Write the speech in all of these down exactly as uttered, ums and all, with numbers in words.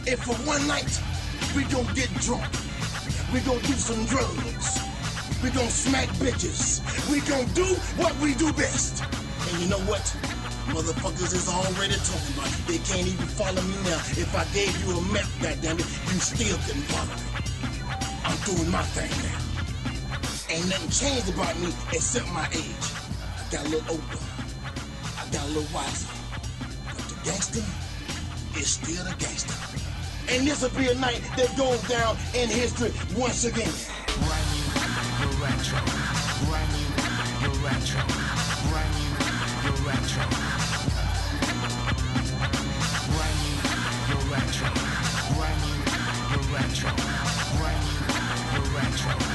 If for one night we gon' get drunk, we gon' do some drugs, we gon' smack bitches, we gon' do what we do best. And you know what? Motherfuckers is already talking about it. They can't even follow me now. If I gave you a map, goddammit, you still couldn't follow me. I'm doing my thing now. Ain't nothing changed about me except my age. I got a little older. I got a little wiser. But the gangster is still the gangster. And this'll be a night that goes down in history once again. Brand new, the retro. Brand new, the retro. Brand new, the retro. Brand new, the retro. Brand new, the retro. Brand new, the retro.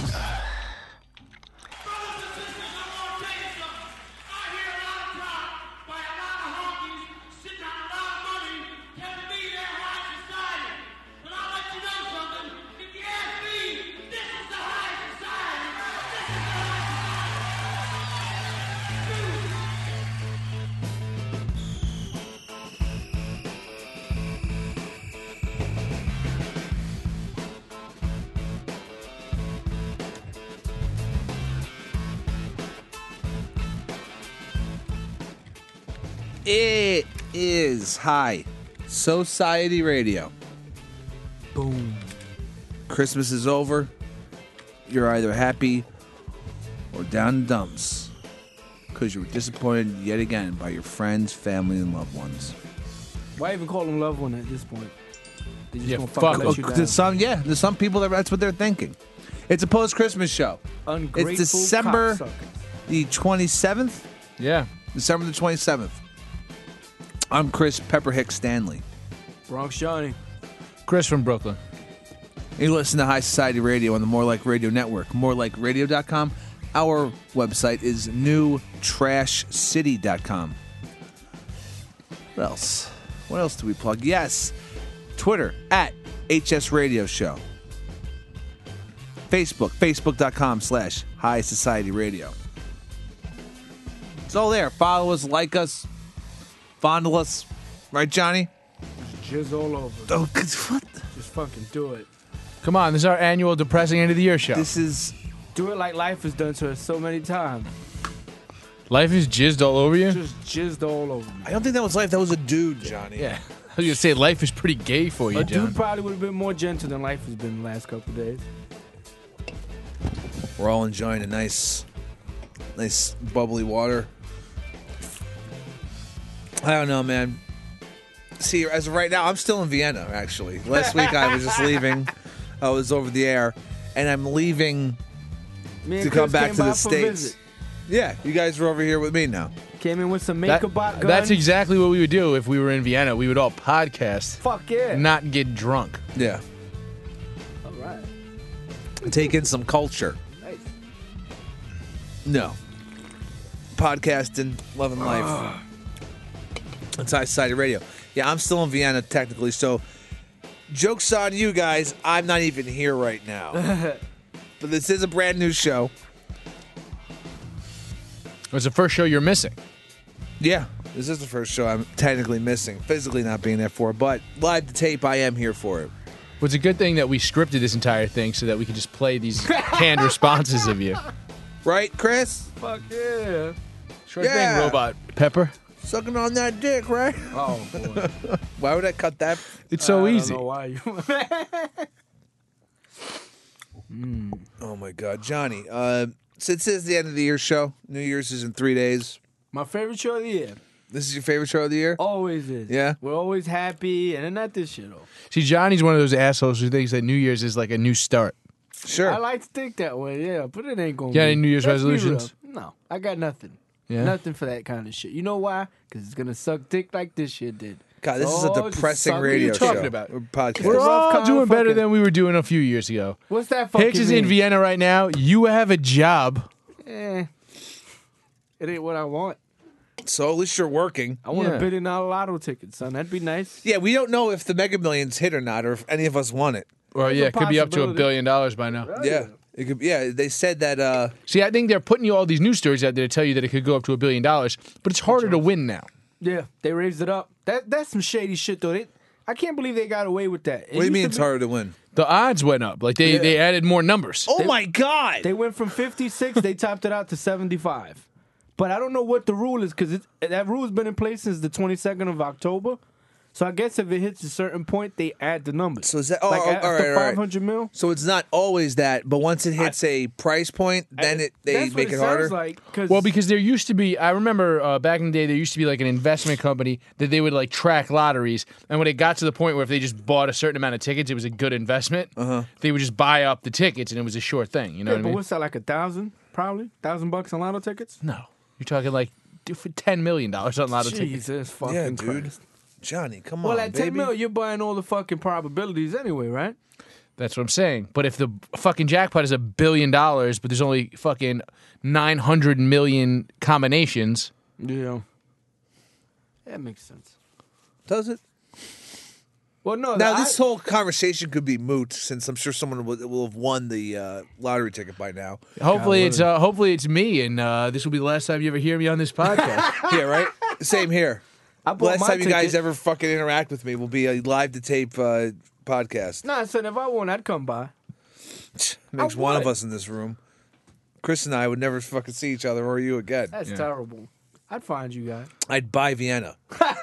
It is High Society Radio. Boom. Christmas is over. You're either happy or down in dumps because you were disappointed yet again by your friends, family, and loved ones. Why even call them loved one at this point? They just Yeah, gonna fuck. fucking let you Oh, down. there's some, yeah, there's some people that that's what they're thinking. It's a post-Christmas show. Ungrateful It's December cocksuckers. the twenty-seventh. Yeah, December the twenty-seventh. I'm Chris Pepper Hicks Stanley. Bronx Johnny. Chris from Brooklyn. You listen to High Society Radio on the More Like Radio Network, more like radio dot com. Our website is new trash city dot com. What else? What else do we plug? Yes, Twitter at H S Radio Show. Facebook, facebook dot com slash High Society Radio. It's all there. Follow us, like us, fondle us. Right, Johnny? Jizz all over. Oh, what? Just fucking do it. Come on, this is our annual depressing end of the year show. This is Do it like life has done to us so many times. Life is jizzed all over you? Just jizzed all over me. I don't think that was life. That was a dude, Johnny. Yeah. I was going to say, life is pretty gay for you, A John. dude probably would have been more gentle than life has been the last couple of days. We're all enjoying a nice, nice bubbly water. I don't know, man. See, as of right now, I'm still in Vienna, actually. Last week I was just leaving. I was over the air, and I'm leaving Me and to Chris come back came to by the for a States. visit. Yeah, you guys are over here with me now. Came in with some That- makeup bot guns. that's exactly what we would do if we were in Vienna. We would all podcast, Fuck yeah. not get drunk. Yeah. All right. Take in some culture. Nice. No. Podcasting, loving life. It's High Society Radio. Yeah, I'm still in Vienna technically, so joke's on you guys. I'm not even here right now. But this is a brand new show. It was the first show you're missing. Yeah, this is the first show I'm technically missing, physically not being there for, but live to tape, I am here for it. Well, it's a good thing that we scripted this entire thing so that we could just play these canned responses of you. Right, Chris? Fuck yeah. Sure Yeah. thing, Robot Pepper. Sucking on that dick, right? Oh, boy. Why would I cut that? It's so I easy. don't know why you... Oh, my God. Johnny, uh, since this is the end of the year show, New Year's is in three days. My favorite show of the year. This is your favorite show of the year? Always is. Yeah? We're always happy, and not this shit, though. See, Johnny's one of those assholes who thinks that New Year's is like a new start. Sure. I like to think that way, yeah, but it ain't gonna You got be. any New Year's Let's be resolutions? real. No, I got nothing. Yeah? Nothing for that kind of shit. You know why? Because it's gonna suck dick like this shit did. God, this is Oh, a just depressing suck- radio what are you talking show. about? Or podcast. We're It's a rough all kind doing of better fucking- than we were doing a few years ago. What's that fucking Hicks is in mean? Vienna right now. You have a job. Eh, it ain't what I want. So at least you're working. I want Yeah. a billion dollar lotto ticket, son. That'd be nice. Yeah, we don't know if the Mega Millions hit or not, or if any of us won it. Or There's yeah, a it could be up to a possibility. billion dollars by now. Yeah, it could. Yeah, they said that. Uh, See, I think they're putting you all these news stories out there to tell you that it could go up to a billion dollars, but it's harder to win now. Yeah, they raised it up. That that's some shady shit though. They, I can't believe they got away with that. It What do you used mean to it's be- harder to win? The odds went up. Like they, they added more numbers. Oh my God! They went from fifty-six, they topped it out to seventy-five. But I don't know what the rule is because that rule has been in place since the twenty-second of October. So I guess if it hits a certain point, they add the numbers. So is that oh, like oh, after all right, all right. five hundred mil? So it's not always that, but once it hits a price point, then it they That's make what it, it harder. sounds like. Cause Well, because there used to be, I remember uh, back in the day, there used to be like an investment company that they would like track lotteries. And when it got to the point where if they just bought a certain amount of tickets, it was a good investment, uh-huh. they would just buy up the tickets and it was a sure thing. You know yeah, what I but mean? what's that, like a thousand? Probably? Thousand bucks on lotto tickets? No. You're talking like dude, for ten million dollars on lotto tickets. Jesus fucking yeah, dude. Christ. Johnny, come Well, on, at ten baby. mil, you're buying all the fucking probabilities anyway, right? That's what I'm saying. But if the fucking jackpot is a billion dollars, but there's only fucking nine hundred million combinations. Yeah. That makes sense. Does it? Well, no. Now the- this I- whole conversation could be moot, since I'm sure someone will, will have won the uh, lottery ticket by now. Hopefully God, it's uh, hopefully it's me, and uh, this will be the last time you ever hear me on this podcast. Yeah, right. Same here. I bought Last my time you guys ticket. ever fucking interact with me will be a live to tape uh, podcast. Nah, I said if I won, I'd come by. Makes I one of would. us in this room. Chris and I would never fucking see each other or you again. That's Yeah. terrible. I'd find you guys. I'd buy Vienna.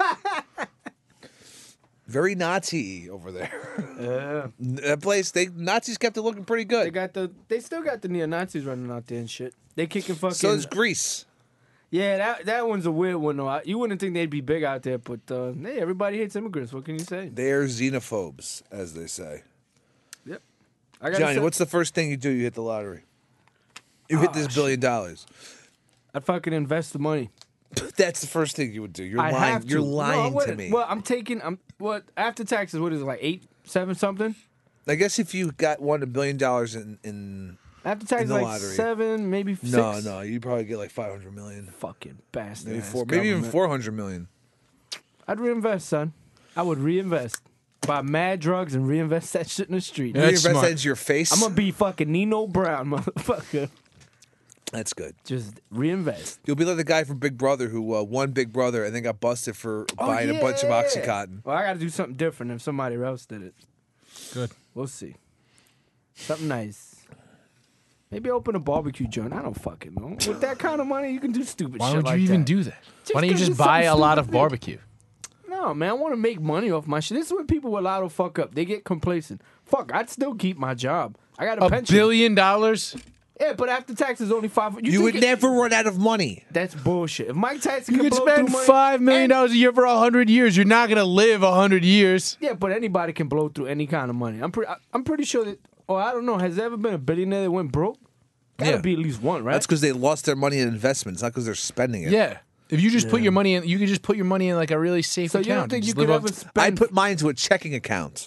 Very Nazi over there. Yeah. That place, they Nazis kept it looking pretty They good. got the. They still got the neo Nazis running out there and shit. They kicking fucking. So is Greece. yeah, that that one's a weird one though. I- You wouldn't think they'd be big out there, but uh, hey, everybody hates immigrants. What can you say? They're xenophobes, as they say. Yep. I gotta Johnny, say, what's the first thing you do? You hit the lottery. You hit Oh, this shit. billion dollars. I'd fucking invest the money. That's the first thing you would do. You're I lying. have to. You're No, I lying to wouldn't. me. Well, I'm taking. I'm what after taxes? What is it like eight, seven something? I guess if you got won a billion dollars in, in After taxes, the like lottery. seven, maybe six. no, no, you probably get like five hundred million, Fucking bastard. maybe ass four, maybe even government. four hundred million. I'd reinvest, son. I would reinvest. Buy mad drugs and reinvest that shit in the street. Yeah. That's Reinvest smart. that into your face. I'm gonna be fucking Nino Brown, motherfucker. That's good. Just reinvest. You'll be like the guy from Big Brother who uh, won Big Brother and then got busted for buying a bunch of Oh, yeah. OxyContin. Well, I gotta do something different if somebody else did it. Good. We'll see. Something nice. Maybe open a barbecue joint. I don't fucking know. With that kind of money, you can do stupid Why shit would you like even that. do that? Just Why don't you 'cause just it's buy a something lot of stupid. barbecue? No, man, I want to make money off my shit. This is when people with lotto fuck up. They get complacent. Fuck, I'd still keep my job. I got a, A pension. billion dollars? Yeah, but after taxes, only five. You, think would it- never run out of money. That's bullshit. If Mike Tyson You can could blow spend through money, five million and- dollars a year for a hundred years. You're not gonna live a hundred years. Yeah, but anybody can blow through any kind of money. I'm pretty. I'm pretty sure that. Oh, I don't know. Has there ever been a billionaire that went broke? Gotta Yeah. be at least one, right? That's because they lost their money in investments, not because they're spending it. Yeah. If you just put your money in, you could just put your money in like a really safe so account. you don't think you Just could live ever off- spend? I put mine into a checking account.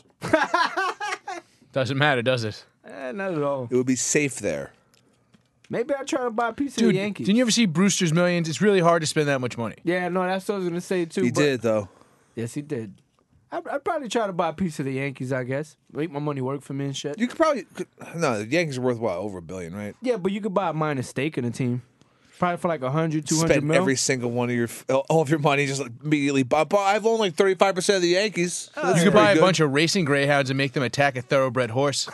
Doesn't matter, does it? Eh, not at all. It would be safe there. Maybe I'll try to buy a piece of Dude, the Yankees. didn't you ever see Brewster's Millions? It's really hard to spend that much money. Yeah, no, that's what I was gonna say too. He but- did though. Yes, he did. I'd, I'd probably try to buy a piece of the Yankees. I guess make my money work for me and shit. You could probably no. The Yankees are worth what, over a billion, right? Yeah, but you could buy a minor stake in a team, probably for like a hundred, two hundred Spend mil. every single one of your all of your money just like immediately. But I've owned like thirty five percent of the Yankees. So that's You could pretty buy a good. bunch of racing greyhounds and make them attack a thoroughbred horse.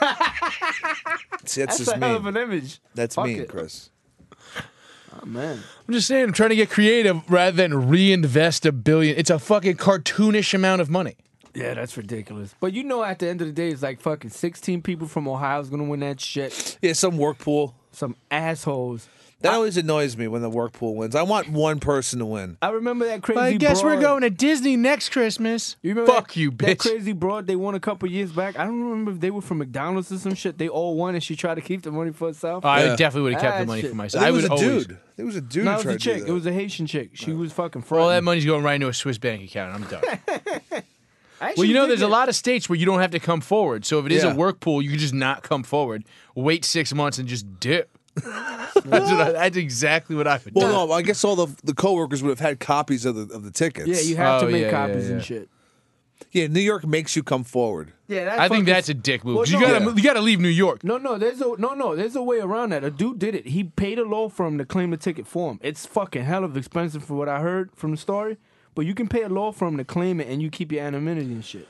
See, that's, That's just a hell of mean. an image. That's Fuck mean, it. Chris. Oh man. I'm just saying, I'm trying to get creative rather than reinvest a billion. It's a fucking cartoonish amount of money. Yeah, that's ridiculous. But you know, at the end of the day, it's like fucking sixteen people from Ohio's gonna win that shit. Yeah, some work pool. Some assholes. That always annoys me when the work pool wins. I want one person to win. I remember that crazy. I guess we're broad- going to Disney next Christmas. You remember Fuck that, you, That bitch. crazy broad they won a couple years back. I don't remember if they were from McDonald's or some shit. They all won, and she tried to keep the money for herself. Oh, I Yeah. definitely would have kept Ah, the money shit. for I myself. think I it was would a always. dude. It was a dude. no, who it was tried a to do chick. that. It was a Haitian chick. She was fucking All that frightened. money's going right into a Swiss bank account. I'm done. I Well, actually you know, did there's a get- lot of states where you don't have to come forward. So if it is Yeah. a work pool, you can just not come forward, wait six months, and just dip. that's, what I, that's exactly what I would do. Well, no, I guess all the the coworkers would have had copies of the of the tickets. Yeah, you have Oh, to make yeah, yeah, copies yeah. and shit. Yeah, New York makes you come forward. Yeah, that's I think fucking- that's a dick move. Well, 'cause you no. gotta, Yeah. you gotta leave New York. No, no, there's a no, no, there's a way around that. A dude did it. He paid a law firm to claim the ticket for him. It's fucking hell of expensive for what I heard from the story, but you can pay a law firm to claim it, and you keep your anonymity and shit.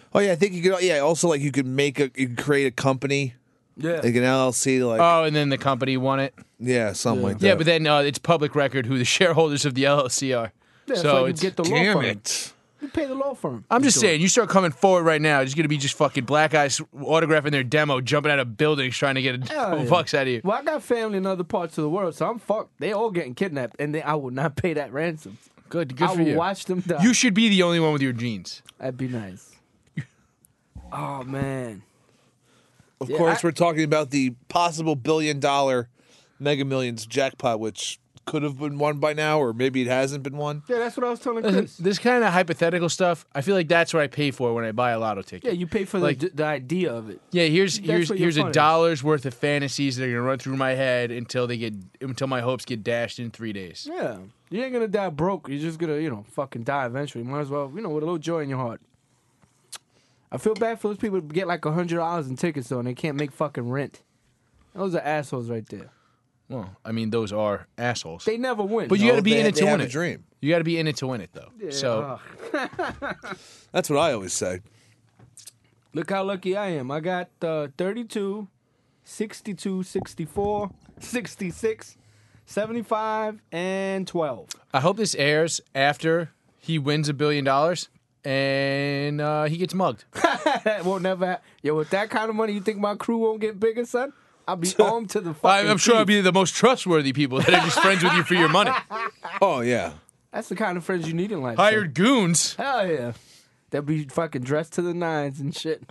Oh yeah, I think you could. Yeah, also like you could make a, you could create a company, Yeah. like an L L C, like Oh, and then the company won it. yeah, something like that. Yeah, but then uh, it's public record who the shareholders of the L L C are. Yeah, so so you it's get the law damn firm. it. You pay the law firm. I'm just to do saying, you start coming forward right now, there's going to be just fucking black guys autographing their demo, jumping out of buildings trying to get a Hell couple yeah. bucks out of you. it. Well, I got family in other parts of the world, so I'm fucked. They all getting kidnapped, and they, I will not pay that ransom. Good, good I for will you. watch them die. You should be the only one with your jeans. That'd be nice. Oh man. Of Yeah, course, I- we're talking about the possible billion dollar Mega Millions jackpot, which could have been won by now, or maybe it hasn't been won. Yeah, that's what I was telling Listen, Chris. this kind of hypothetical stuff, I feel like that's what I pay for when I buy a lotto ticket. Yeah, you pay for like- the, the idea of it. Yeah, here's That's here's what your here's a fun is. dollar's worth of fantasies that are gonna run through my head until they get until my hopes get dashed in three days. Yeah, you ain't gonna die broke. You're just gonna, you know, fucking die eventually. Might as well, you know, with a little joy in your heart. I feel bad for those people who get like a hundred dollars in tickets though, and they can't make fucking rent. Those are assholes right there. Well, I mean, those are assholes. They never win. But you No, got to be they- in it they to have win a it. dream. You got to be in it to win it, though. Yeah, So ugh. That's what I always say. Look how lucky I am. I got uh, thirty-two, sixty-two, sixty-four, sixty-six, seventy-five, and twelve. I hope this airs after he wins a billion dollars and uh, he gets mugged. That won't never happen. Yo, with that kind of money, you think my crew won't get bigger, son? I'll be home to the fucking I'm, I'm sure I'll teeth. be the most trustworthy people that are just friends with you for your money. Oh yeah. That's the kind of friends you need in life. son. Hired goons. Hell yeah. They'll be fucking dressed to the nines and shit.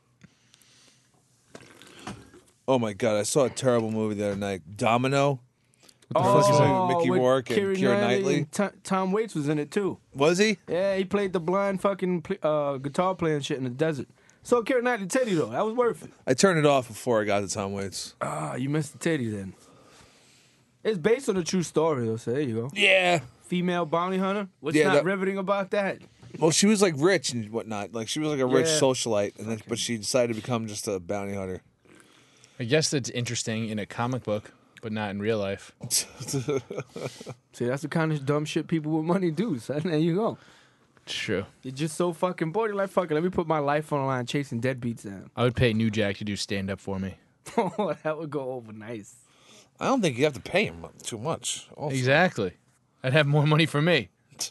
Oh my god, I saw a terrible movie the other night. Domino. the fuck is that? Oh, Mickey with Rourke and Keira Knightley. and Tom- Tom Waits was in it too. Was he? Yeah, he played the blind fucking pl- uh, guitar playing shit in the desert. So Keira Knightley titty though, that was worth it. I turned it off before I got to Tom Waits. Ah, you missed the titty then. It's based on a true story though, so there you go. Yeah. Female bounty hunter. What's Yeah, not that- riveting about that? Well, she was like rich and whatnot. Like she was like a rich Yeah. socialite, and then, but she decided to become just a bounty hunter. I guess that's interesting in a comic book, but not in real life. See, that's the kind of dumb shit people with money do, son. There you go. It's true. You're just so fucking bored. You're like, fuck it, let me put my life on the line chasing deadbeats down. I would pay New Jack to do stand up for me. Oh, that would go over nice. I don't think you have to pay him too much. Also. Exactly. I'd have more money for me.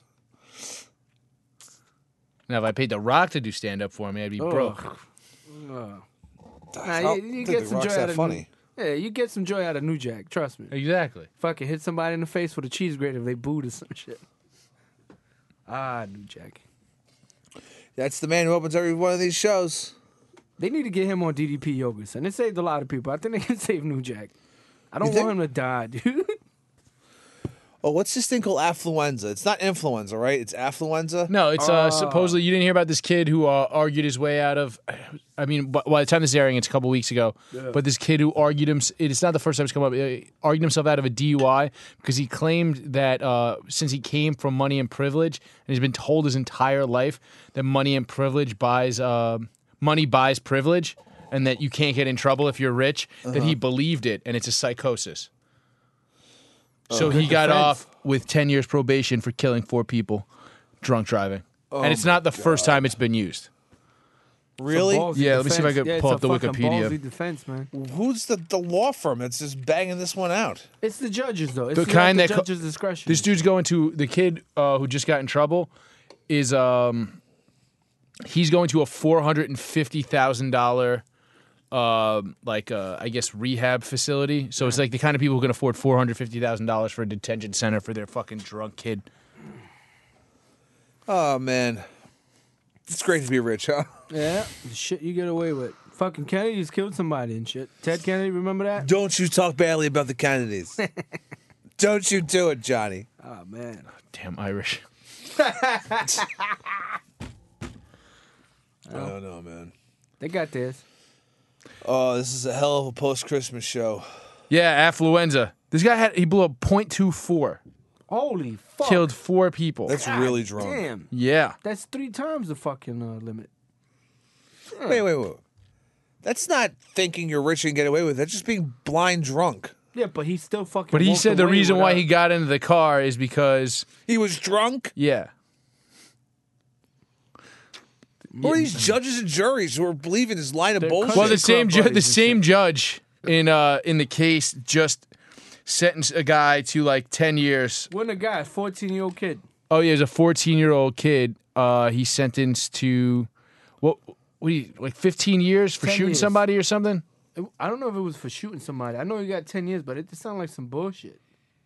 Now, if I paid The Rock to do stand up for me, I'd be broke. Ugh. Ugh. I Nah, don't you, you think get The some Rock's joy that out of funny. Yeah, you get some joy out of New Jack. Trust me. Exactly. Fucking hit somebody in the face with a cheese grater if they booed or some shit. Ah, New Jack. That's the man who opens every one of these shows. They need to get him on D D P yoga, son. It saved a lot of people. I think they can save New Jack. I don't You think? want him to die, dude. Oh, what's this thing called affluenza? It's not influenza, right? It's affluenza. No, it's uh, supposedly you didn't hear about this kid who uh, argued his way out of. I mean, by by the time this is airing, it's a couple weeks ago. But this kid who argued him, it's not the first time it's come up. uh, Argued himself out of a D U I because he claimed that uh, since he came from money and privilege, and he's been told his entire life that money and privilege buys uh, money buys privilege, and that you can't get in trouble if you're rich. That he believed it, and it's a psychosis. So he got defense. off with ten years probation for killing four people drunk driving. and it's not the first time it's been used. Really? Ballsy Yeah, let me see if I defense. can Yeah, pull it's up the a fucking Wikipedia. ballsy defense, man. Who's the, the law firm that's just banging this one out? It's the judges, though. It's The the kind the that co- judge's discretion. This dude's going to the kid uh, who just got in trouble is um he's going to a four hundred and fifty thousand dollar um like uh, I guess rehab facility. So it's like the kind of people who can afford four hundred fifty thousand dollars for a detention center for their fucking drunk kid. Oh, man. It's great to be rich, huh? Yeah, the shit you get away with. Fucking Kennedy's killed somebody and shit. Ted Kennedy, remember that? Don't you talk badly about the Kennedys. Don't you do it, Johnny. Oh, man. Damn Irish. I don't know, man. They got this. Oh, this is a hell of a post-Christmas show. Yeah, affluenza. This guy had he blew up point two four. Holy fuck. Killed four people. That's God really drunk. Damn. yeah. That's three times the fucking uh, limit. Wait, wait, wait. That's not thinking you're rich and get away with it. That's just being blind drunk. Yeah, but he still fucking But he walked said the away reason why without- he got into the car is because He was drunk? yeah. Who are these judges and juries who are believing this line of They're bullshit? Well, the Club same ju- buddies the and same shit. judge in uh in the case just sentenced a guy to like ten years. When a guy, fourteen year old kid. Oh yeah, he's a fourteen year old kid. Uh, he's sentenced to what? What do you like? Fifteen years for ten shooting years. somebody or something? It- I don't know if it was for shooting somebody. I know he got ten years, but it just sounded like some bullshit.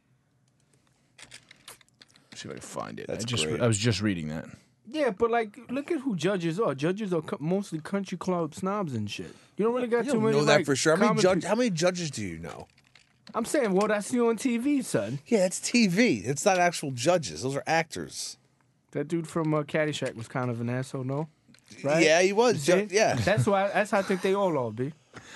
See if I can find it. That's I just great. I was just reading that. Yeah, but like, look at who judges are. Judges are co- mostly country club snobs and shit. You don't really got You too don't many. know that like, for sure. How many, common judge, pe- how many judges do you know? I'm saying what I see on T V, son. Yeah, it's T V. It's not actual judges. Those are actors. That dude from uh, Caddyshack was kind of an asshole, no? Right? Yeah, he was. See? Ju- yeah. That's why. That's how I think they all are, B.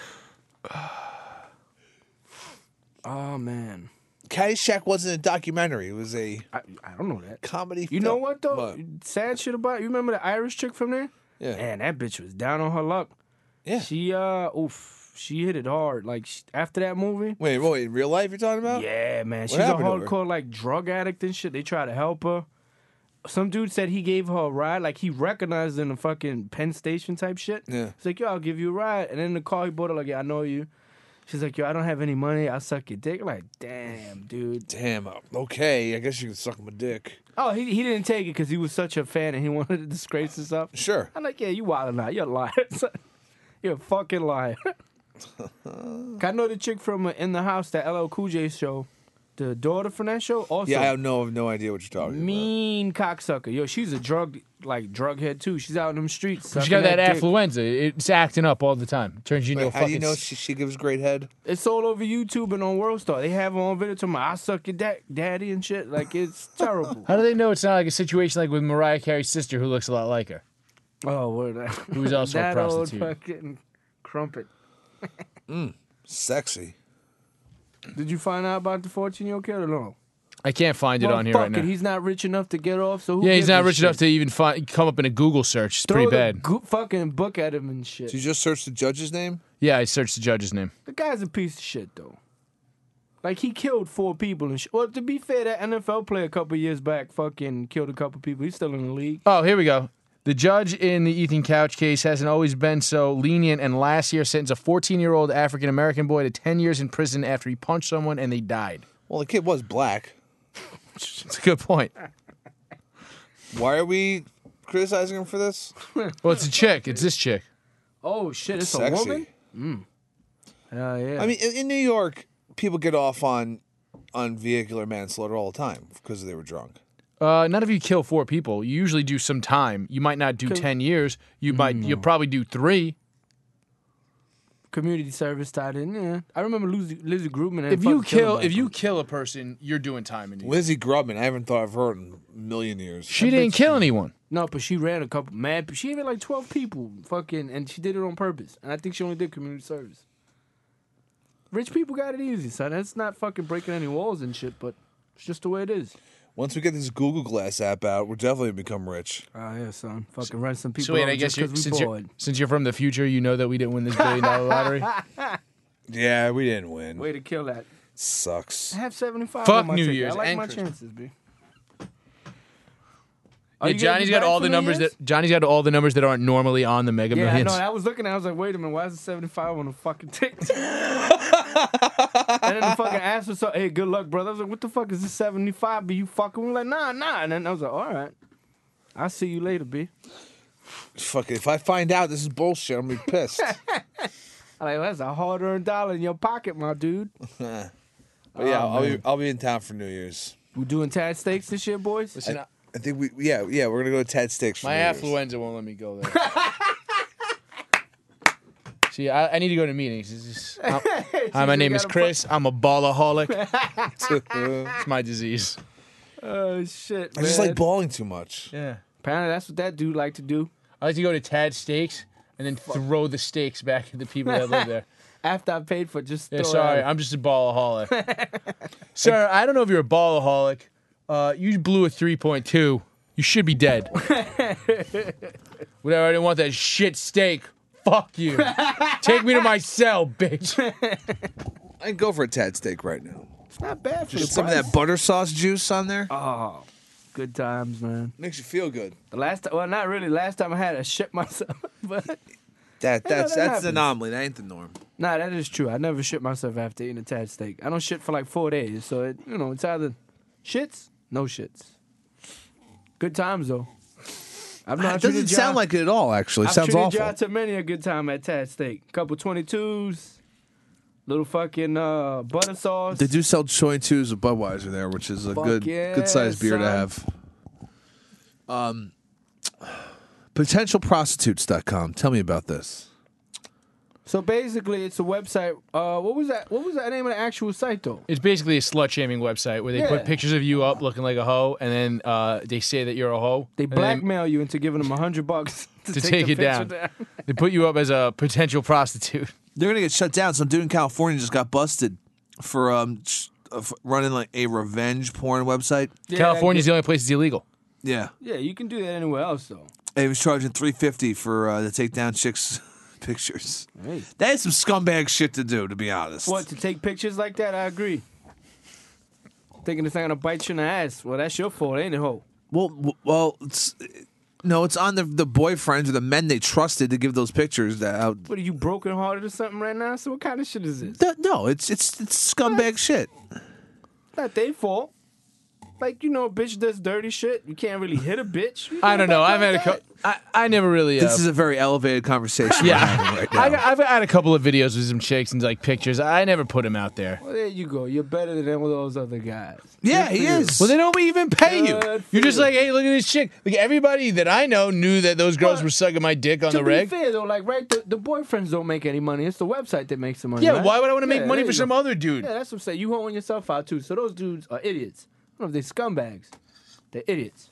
Oh man, Caddyshack wasn't a documentary. It was a I, I don't know that. comedy. You know film. what though? What? Sad shit about you. Remember the Irish chick from there? Yeah. Man, that bitch was down on her luck. Yeah. She uh, oof, she hit it hard. Like she, after that movie. Wait, wait, in real life you're talking about? Yeah, man. She's a happened to her? hardcore like drug addict and shit. They try to help her. Some dude said he gave her a ride, like he recognized her in a fucking Penn Station type shit. Yeah. He's like, yo, I'll give you a ride. And then in the car he bought her like, yeah, I know you. She's like, yo, I don't have any money. I'll suck your dick. Like, damn, dude. Damn. Okay, I guess you can suck my dick. Oh, he he didn't take it because he was such a fan and he wanted to disgrace himself. Sure. I'm like, yeah, you wildin' out. You're a liar. You're a fucking liar. I know the chick from uh, In the House, that L L Cool J show. The daughter from that show also. Yeah, I have no, no idea what you're talking mean cocksucker. Yo, she's a drug, like, drug head, too. She's out in them streets. She sucking got that dick. affluenza. It's acting up all the time. Turns you into about. a Wait, how do you fucking. know s- she, she gives great head? It's all over YouTube and on World Star. They have her on video to my I suck your da- daddy and shit. Like, it's terrible. How do they know it's not like a situation like with Mariah Carey's sister who looks a lot like her? Oh, what that? Who was also a that old prostitute. fucking crumpet. Sexy. Did you find out about the fourteen-year-old kid or no? I can't find it Well, on here fuck right now. it. He's not rich enough to get off, so who Yeah, he's gives not a rich shit? enough to even find come up in a Google search. It's Throw pretty the bad. go- fucking book at him and shit. Did you just search the judge's name? Yeah, I searched the judge's name. The guy's a piece of shit, though. Like, he killed four people and shit. Well, to be fair, that N F L player a couple years back fucking killed a couple people. He's still in the league. Oh, here we go. The judge in the Ethan Couch case hasn't always been so lenient, and last year sentenced a fourteen-year-old African-American boy to ten years in prison after he punched someone and they died. Well, the kid was black. That's a good point. Why are we criticizing him for this? Well, it's a chick. It's this chick. Oh, shit, it's Sexy. a woman? Mm. Hell yeah. I mean, in, in New York, people get off on on vehicular manslaughter all the time because they were drunk. Uh, none of you kill four people. You usually do some time. You might not do Cause- ten years. You might. You'll probably do three. Community service tied in, yeah. I remember Lizzie, Lizzie Grubman. and If you fucking kill, killing if you black kill a person, you're doing time in New York. Lizzie Grubman, I haven't thought of her in a million years. She didn't kill anyone. people. No, but she ran a couple mad. She even like twelve people, fucking, and she did it on purpose. And I think she only did community service. Rich people got it easy, son. That's not fucking breaking any walls and shit, but it's just the way it is. Once we get this Google Glass app out, we're definitely gonna become rich. Oh yeah, son. Fucking run some people So wait, over I guess just you're, 'cause we since you're bored. since you're from the future, you know that we didn't win this billion dollar lottery. Yeah, we didn't win. Way to kill that. Sucks. I have seventy-five Fuck on my New ticket. Year's I like and my Christmas. chances, B. Yeah, Are you gonna Johnny's be got back all for the New numbers Year's? that Johnny's got all the numbers that aren't normally on the Mega Yeah, I Millions. know. I was looking. I was like, wait a minute. Why is it seventy-five on the fucking ticket? And then the fucking asked for so, hey, good luck, brother. I was like, what the fuck is this seventy-five? Be you fucking? We're like, nah, nah. And then I was like, all right. I'll see you later, B. Fuck it. If I find out this is bullshit, I'm gonna be pissed. I'm like, well, that's a hard-earned dollar in your pocket, my dude. But yeah, Oh, I'll be man. I'll be in town for New Year's. We doing Tad Steaks this year, boys? Listen, I, I think we yeah yeah we're gonna go to Tad Steaks for my New Year's. affluenza won't let me go there. See, I, I need to go to meetings. It's just, I'm- hi, my you name is gotta Chris. I'm a ballaholic. It's my disease. Oh, shit, I just man. like balling too much. Yeah. Apparently, that's what that dude like to do. I like to go to Tad Steaks and then throw the steaks back at the people that live there. After I paid for just Yeah, throw it sorry, out. I'm just a ballaholic. Sir, I don't know if you're a ballaholic. Uh, you blew a three point two. You should be dead. Whatever, I didn't want that shit steak. Fuck you. Take me to my cell, bitch. I can go for a Tad Steak right now. It's not bad for Just the some of price. that butter sauce juice on there. Oh, Good times, man. Makes you feel good. The last time, well, not really. Last time I had, I shit myself. But That Yeah, that's that that's happens. an anomaly. That ain't the norm. nah, that is true. I never shit myself after eating a tad steak. I don't shit for like four days. So, it, you know, it's either shits, no shits. Good times, though. I've It not doesn't treated sound y'all- like it at all. Actually, it I've sounds treated awful. y'all to many a good time at Tad Steak. Couple twenty-twos, little fucking uh, butter sauce. They do sell twenty-twos of Budweiser there, which is a Fuck good yeah, good sized beer to son. have. Um, potential prostitutes dot com. Tell me about this. So basically, it's a website. Uh, what was that? What was that name of the actual site though? It's basically a slut shaming website where they Yeah. put pictures of you up looking like a hoe, and then uh, they say that you're a hoe. They and then blackmail you into giving them a hundred bucks to, to take, take the it picture down. They put you up as a potential prostitute. They're gonna get shut down. Some dude in California just got busted for um sh- uh, f- running like a revenge porn website. Yeah, California's that- the only place it's illegal. Yeah, Yeah, you can do that anywhere else though. and he was charging three fifty for uh, to take down chicks' pictures. Hey. That is some scumbag shit to do, to be honest. What, to take pictures like that? I agree. Thinking this ain't gonna bite you in the ass. Well, that's your fault, ain't it, ho? Well, w- well, it's, no, it's on the the boyfriends or the men they trusted to give those pictures that out. What are you broken hearted or something right now? So what kind of shit is this? Th- No, it's it's it's scumbag shit. Not their fault. Like, you know, a bitch does dirty shit. You can't really hit a bitch. You I don't know. I've had a that. couple. I, I never really. Uh, This is a very elevated conversation yeah, we're having right now. I, got- I've had a couple of videos with some chicks and like pictures. I never put them out there. Well, there you go. You're better than all those other guys. yeah, Good he for you. is. Well, they don't even pay you. Good for You're just you. like, hey, look at this chick. Like everybody that I know knew that those girls But- were sucking my dick on To the be reg. fair, though, like, right, the, the boyfriends don't make any money. It's the website that makes the money. Yeah, right? why would I want to make Yeah, money there for you some go. other dude? Yeah, that's what I'm saying. You holding yourself out, too. So those dudes are idiots. I don't know if they're scumbags. They're idiots.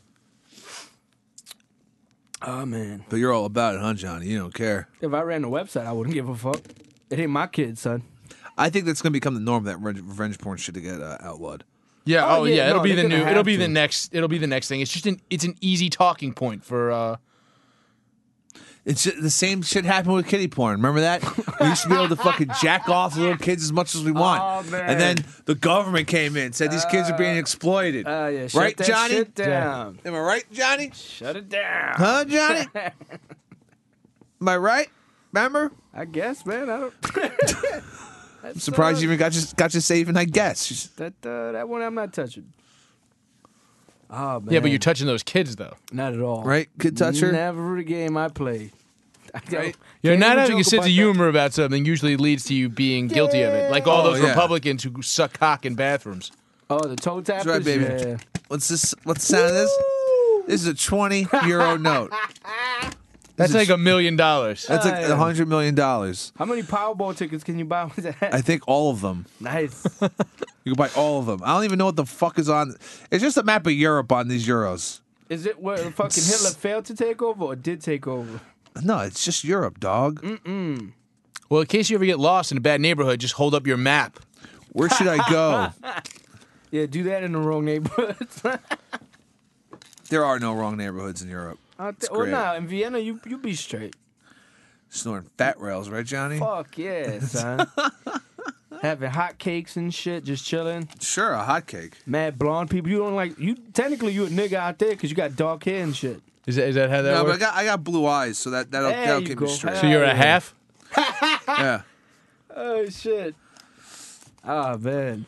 Oh, man. But you're all about it, huh, Johnny? You don't care. If I ran the website, I wouldn't give a fuck. It ain't my kid, son. I think that's going to become the norm, that re- revenge porn shit to get uh, outlawed. Yeah. Oh, Oh, yeah, yeah. It'll no, be they're the gonna new. It'll have be to. the next. It'll be the next thing. It's just an. It's an easy talking point for. uh It's just, the same shit happened with kiddie porn. Remember that? We used to be able to fucking jack off little kids as much as we want. Oh, man. And then the government came in and said these kids are being exploited. Uh, yeah, shut right, that Johnny? shit down. Am I right, Johnny? Shut it down. Huh, Johnny? Am I right? Remember? I guess, man. I don't. I'm surprised you even got you, got you saving, I guess. That uh, that one I'm not touching. Oh man. Yeah, but you're touching those kids though. not at all. Right, kid toucher? Never a game I played. I don't- Right. You're can't not even having a joke sense of about that. humor about something usually leads to you being guilty of it. Like all Oh, those yeah. Republicans who suck cock in bathrooms. Oh, the toe tappers. right, baby. Yeah. What's this? What's the sound of this? This is a twenty euro note. That's like a million dollars. That's like Ah, yeah. a hundred million dollars. How many Powerball tickets can you buy with that? I think all of them. nice. You can buy all of them. I don't even know what the fuck is on. It's just a map of Europe on these euros. Is it where fucking Hitler failed to take over or did take over? No, it's just Europe, dog. Well, in case you ever get lost in a bad neighborhood, just hold up your map. Where should I go? Yeah, do that in the wrong neighborhoods. There are no wrong neighborhoods in Europe. Out It's there- well, great. nah, in Vienna, you you be straight. Snoring fat rails, right, Johnny? Fuck yeah, son. Having hot cakes and shit, just chilling. Sure, a hot cake. Mad blonde people. You don't like you. Technically, you a nigga out there because you got dark hair and shit. Is that, is that how that No, but I works? got I got blue eyes, so that that'll, There that'll you keep go. me straight. So you're a Yeah. half? Yeah. Oh shit. Ah man.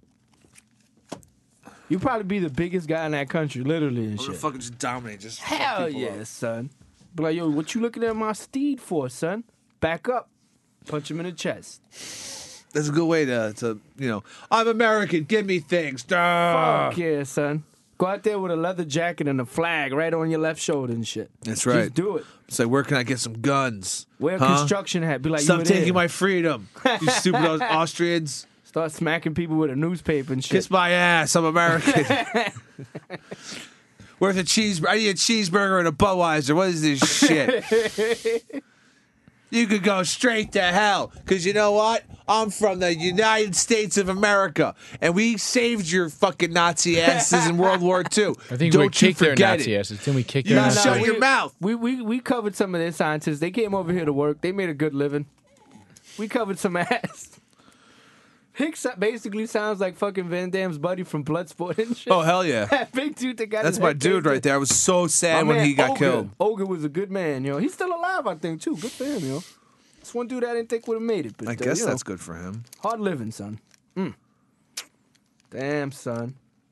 You probably be the biggest guy in that country, literally and I'm gonna shit. fucking just dominate. Just fuck Hell people yeah, up. son. Be like, yo, what you looking at my steed for, son? Back up. Punch him in the chest. That's a good way to to you know. I'm American. Give me things. Duh. Fuck yeah, son. Go out there with a leather jacket and a flag right on your left shoulder and shit. That's right. Just do it. Say, where can I get some guns? Wear a Huh? construction hat. Be like, Stop you taking there. my freedom, you stupid Aus- Austrians. Start smacking people with a newspaper and shit. Kiss my ass. I'm American. Where's a cheeseburger? I need a cheeseburger and a Budweiser. What is this shit? You could go straight to hell. Because you know what? I'm from the United States of America. And we saved your fucking Nazi asses in World War Two. I think Don't we you kicked their forget Nazi it. asses. Didn't we kick You their Nah, Nazi shut asses? your mouth. We, we we covered some of their scientists. They came over here to work. They made a good living. We covered some ass. Hicks basically sounds like fucking Van Damme's buddy from Bloodsport and shit. Oh hell yeah, That big dude that got that's his my head dude caved right in. there. I was so sad My when man he got Olga. killed. Olga was a good man, yo. He's still alive, I think, too. Good for him, yo. That's one dude I didn't think would have made it. But, I uh, guess you know, that's good for him. hard living, son. Mm. Damn, son.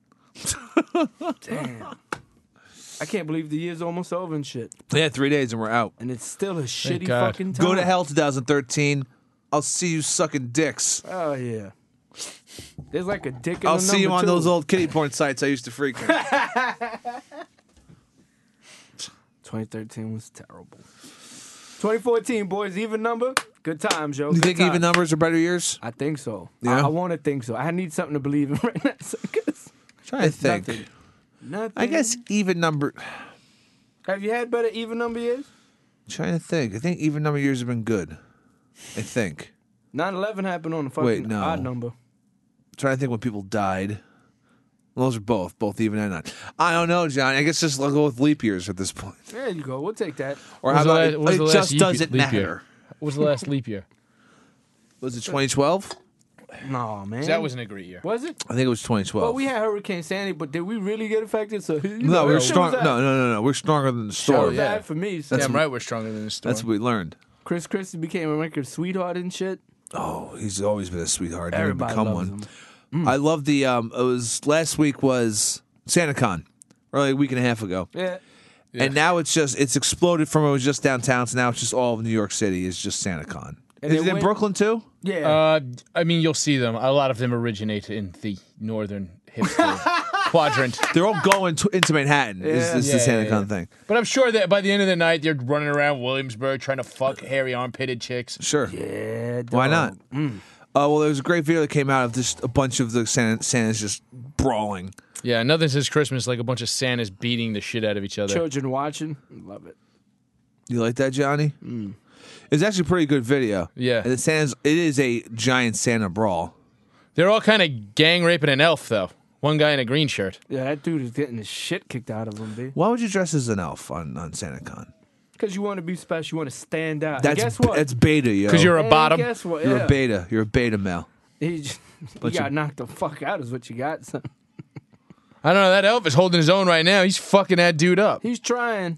Damn. I can't believe the year's almost over and shit. Yeah, three days and we're out. And it's still a shitty God. fucking time. Go to hell, twenty thirteen. I'll see you sucking dicks. Oh, yeah. There's like a dick in I'll the see you number, on too. those old kitty porn sites I used to frequent. twenty thirteen was terrible. twenty fourteen, boys, even number. Good times, yo. You Good think times. even numbers are better years? I think so. Yeah? I, I want to think so. I need something to believe in right now. So, 'cause Trying to it's think. Nothing. Nothing. I guess even number. Have you had better even number years? Trying to think. I think even number years have been good. I think. nine eleven happened on a fucking Wait, no. odd number. trying to think when people died. Well, those are both, both even and odd. I don't know, John. I guess just I'll go with leap years at this point. There you go. We'll take that. Or When's how the about la- when's it, the it last just leap- doesn't leap matter. year? What was the last leap year? Was it twenty twelve? No, man. That wasn't a great year. Was it? I think it was twenty twelve. Well, we had Hurricane Sandy, but did we really get affected? So you no, know, we were that shit strong. was No, that- no, no, no. We're stronger than the that story. was yeah. that for me. So Damn right, we're stronger than the storm. That's what we learned. Chris Christie became America's sweetheart and shit. Oh, he's always been a sweetheart. He didn't Everybody become loves one. him. I love the. Um, it was last week was SantaCon, or like a week and a half ago, Yeah. and now it's just it's exploded from it was just downtown to now it's just all of New York City is just SantaCon. And Is they it in went- Brooklyn too? Yeah. Uh, I mean, you'll see them. A lot of them originate in the northern hipster quadrant. They're all going to, into Manhattan. Is, Yeah. is Yeah, the yeah, SantaCon yeah. thing? But I'm sure that by the end of the night, they're running around Williamsburg trying to fuck hairy armpitted chicks. Sure. yeah. Why dog. not? Uh, well, there was a great video that came out of just a bunch of the Santa, Santas just brawling. Yeah, nothing says Christmas like a bunch of Santas beating the shit out of each other. Children watching. Love it. You like that, Johnny? It's actually a pretty good video. Yeah. And the Santa's, it is a giant Santa brawl. They're all kind of gang raping an elf, though. One guy in a green shirt. Yeah, that dude is getting the shit kicked out of him, B. Why would you dress as an elf on, on SantaCon? Because you want to be special. You want to stand out. And That's guess what? That's beta, yo. Because you're a And bottom. Guess what? You're Yeah. a beta. You're a beta male. He just, you Bunch got of- knocked the fuck out is what you got, son. I don't know. That elf is holding his own right now. He's fucking that dude up. He's trying.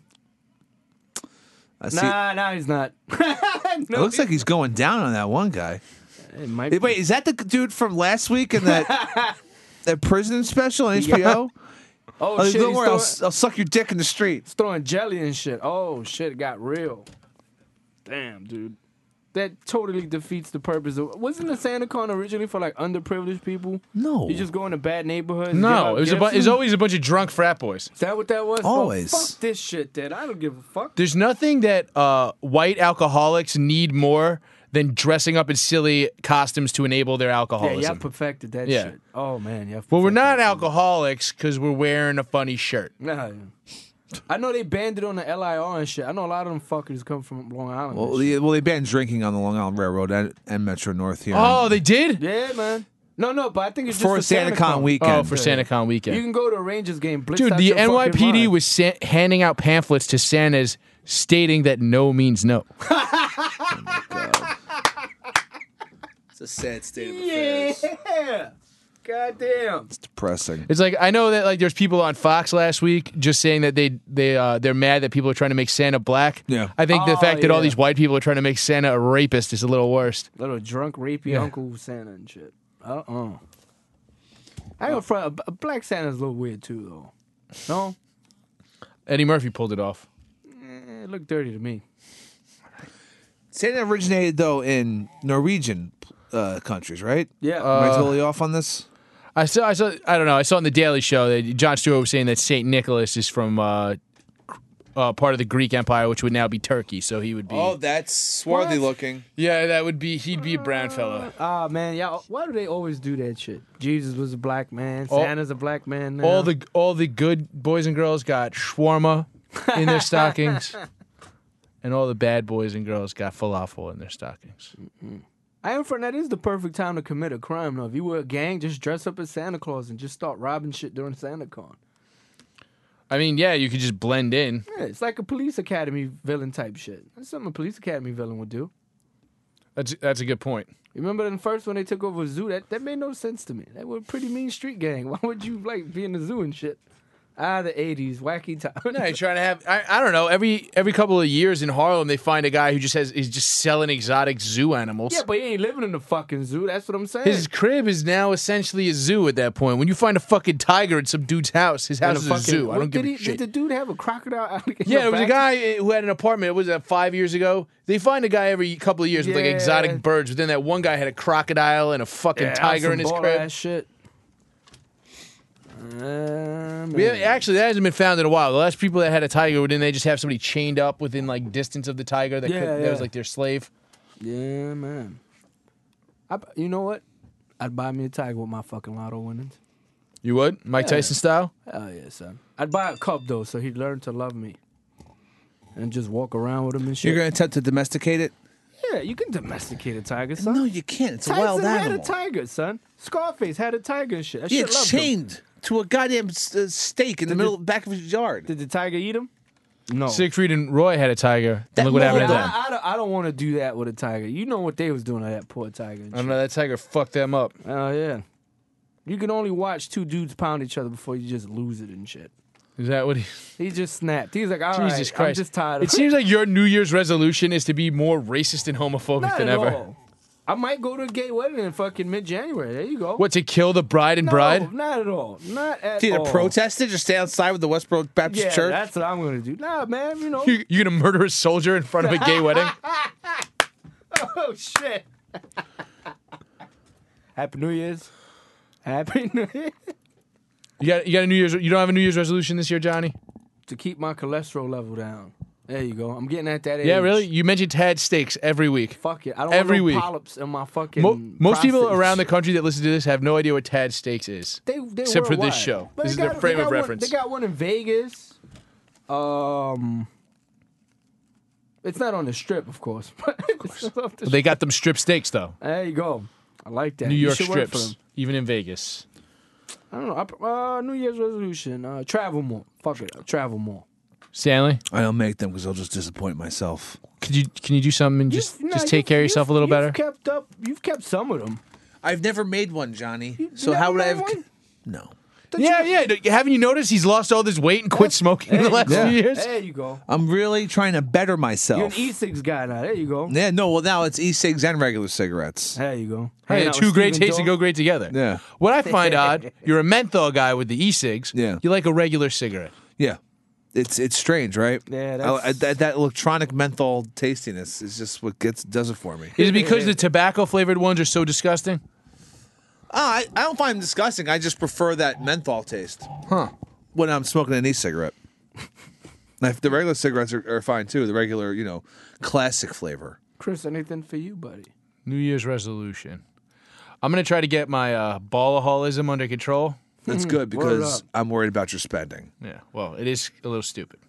I see. Nah, nah, he's not. It looks like he's going down on that one guy. It might Hey, be. wait, is that the dude from last week in that that prison special on H B O? Oh, Oh, shit, don't he's worry, I'll, throwing, I'll suck your dick in the street. he's throwing jelly and shit. Oh, shit, it got real. Damn, dude. That totally defeats the purpose of. Wasn't the SantaCon originally for like underprivileged people? No. You just go into bad neighborhoods. and give No, out it was, a bu- gifts? it was always a bunch of drunk frat boys. Is that what that was? Always. Oh, fuck this shit, then. I don't give a fuck. There's nothing that uh, white alcoholics need more than dressing up in silly costumes to enable their Yeah, alcoholism. y'all perfected that Yeah. shit. Oh, man. Y'all well, we're perfected not that shit. alcoholics because we're wearing a funny shirt. Nah, yeah. I know they banned it on the L I R and shit. I know a lot of them fuckers come from Long Island. Well, and shit. they, well, they banned drinking on the Long Island Railroad and, and Metro North here. Oh, they did? Yeah, man. No, no, but I think it's just for for SantaCon SantaCon weekend. Oh, for SantaCon weekend. You can go to a Rangers game. Blitz Dude, out the your N Y fucking P D mind. was sa- handing out pamphlets to Santas stating that no means no. It's a sad state of Yeah. Goddamn. It's depressing. It's like I know that like there's people on Fox last week just saying that they they uh, they're mad that people are trying to make Santa black. Yeah. I think the Oh, fact that all yeah. these white people are trying to make Santa a rapist is a little worse. Little drunk, rapey Yeah. Uncle Santa and shit. Uh uh I ain't front. A black Santa's a little weird too, though. No? Eddie Murphy pulled it off. Eh, it looked dirty to me. Santa originated though in Norwegian uh, countries, right? Yeah. Am Uh, I totally off on this? I saw I saw I don't know I saw on the Daily Show that Jon Stewart was saying that Saint Nicholas is from uh, uh, part of the Greek Empire, which would now be Turkey. So he would be. Oh, that's swarthy What? looking. yeah, that would be he'd be a brown fella. Ah, man, y'all. Why do they always do that shit? Jesus was a black man. All- Santa's a black man now. All the all the good boys and girls got shawarma in their stockings, and all the bad boys and girls got falafel in their stockings. I am from that is the perfect time to commit a crime. Though, if you were a gang, just dress up as Santa Claus and just start robbing shit during SantaCon. I mean, yeah, you could just blend in. Yeah, it's like a police academy villain type shit. That's something a police academy villain would do. That's that's a good point. You remember in the first when they took over a zoo? That that made no sense to me. They were a pretty mean street gang. Why would you like be in the zoo and shit? Ah, the eighties, wacky time. No, you're trying to have. I, I don't know. Every every couple of years in Harlem, they find a guy who just has. He's just selling exotic zoo animals. Yeah, but he ain't living in the fucking zoo. That's what I'm saying. His crib is now essentially a zoo at that point. When you find a fucking tiger in some dude's house, his And house is the a fucking- zoo. I what don't give did a he, shit. Did the dude have a crocodile alligator? Yeah, it was a back? guy who had an apartment. Was that five years ago? They find a guy every couple of years with like Yeah. exotic birds. But then that one guy had a crocodile and a fucking Yeah, tiger some in his baller crib. ass shit. Uh, man. Yeah, actually, that hasn't been found in a while. The last people that had a tiger, didn't they just have somebody chained up within like distance of the tiger that, Yeah, could, that yeah. was like their slave? Yeah, man. I, you know what? I'd buy me a tiger with my fucking lotto winnings. You would, Mike Yeah. Tyson style? Hell yeah, son. I'd buy a cub though, so he'd learn to love me, and just walk around with him and shit. You're going to attempt to domesticate it? Yeah, you can domesticate a tiger, son. No, you can't. It's a Tyson wild had animal. a tiger, son. Scarface had a tiger and shit. That Yeah, shit loved him. chained to a goddamn s- uh, stake in the Did middle the- back of his yard. Did the tiger eat him? No. Siegfried and Roy had a tiger. That And look what happened to mother- them. I, I don't, I don't want to do that with a tiger. You know what they was doing to that poor tiger. and I don't shit. know. That tiger fucked them up. Oh yeah. You can only watch two dudes pound each other before you just lose it and shit. Is that what he? He just snapped. He's like, all right, Jesus Christ! I'm just tired of It seems like your New Year's resolution is to be more racist and homophobic Not than at ever. all. I might go to a gay wedding in fucking mid-January. There you go. What, to kill the bride and No, bride? not at all. Not at To either all. protest it or stay outside with the Westboro Baptist Yeah, Church? that's what I'm gonna do. Nah, man, you know. You, you gonna murder a soldier in front of a gay wedding? Oh shit. Happy New Year's. Happy New Year. You got you got a New Year's. You don't have a New Year's resolution this year, Johnny? To keep my cholesterol level down. There you go. I'm getting at that age. Yeah, really. You mentioned Tad steaks every week. Fuck it. I don't Every want no week. polyps in my fucking. Mo- most people prostate around the shit. country that listen to this have no idea what Tad Steaks is. They, they Except for this worldwide. show. But This they is their got- frame they of got one- reference. they got one in Vegas. Um, it's not on the strip, of course. But it's off the They got them strip steaks though. There you go. I like that. New You York should work for strips, them. even in Vegas. I don't know. I, uh, New Year's resolution: uh, travel more. Fuck it, travel more. Stanley, I don't make them because I'll just disappoint myself. could you can you do something and just You've- just nah, take you've- care of yourself a little you've better? Kept up. You've kept some of them. I've never made one, Johnny. So never how would I made have? one? No. Don't Yeah, you- yeah. d- Haven't you noticed he's lost all this weight and quit smoking in the last Yeah. few years? There you go. I'm really trying to better myself. You're an e-cigs guy now. There you go. Yeah, no, well, now it's e-cigs and regular cigarettes. There you go. Hey, Hanging the out two with great Stephen tastes that Dawes. go great together. Yeah. What I find odd, you're a menthol guy with the e-cigs. Yeah. You like a regular cigarette. Yeah. It's it's strange, right? Yeah, I- that's- I- that, that electronic menthol tastiness is just what gets does it for me. Is it because the tobacco flavored ones are so disgusting? Oh, I, I don't find them disgusting. I just prefer that menthol taste. Huh. When I'm smoking an e-cigarette. Now, if the regular cigarettes are, are fine too. The regular, you know, classic flavor. Chris, anything for you, buddy? New Year's resolution. I'm going to try to get my uh, ballaholism under control. That's good Hmm. Word because up. I'm worried about your spending. Yeah, well, it is a little stupid.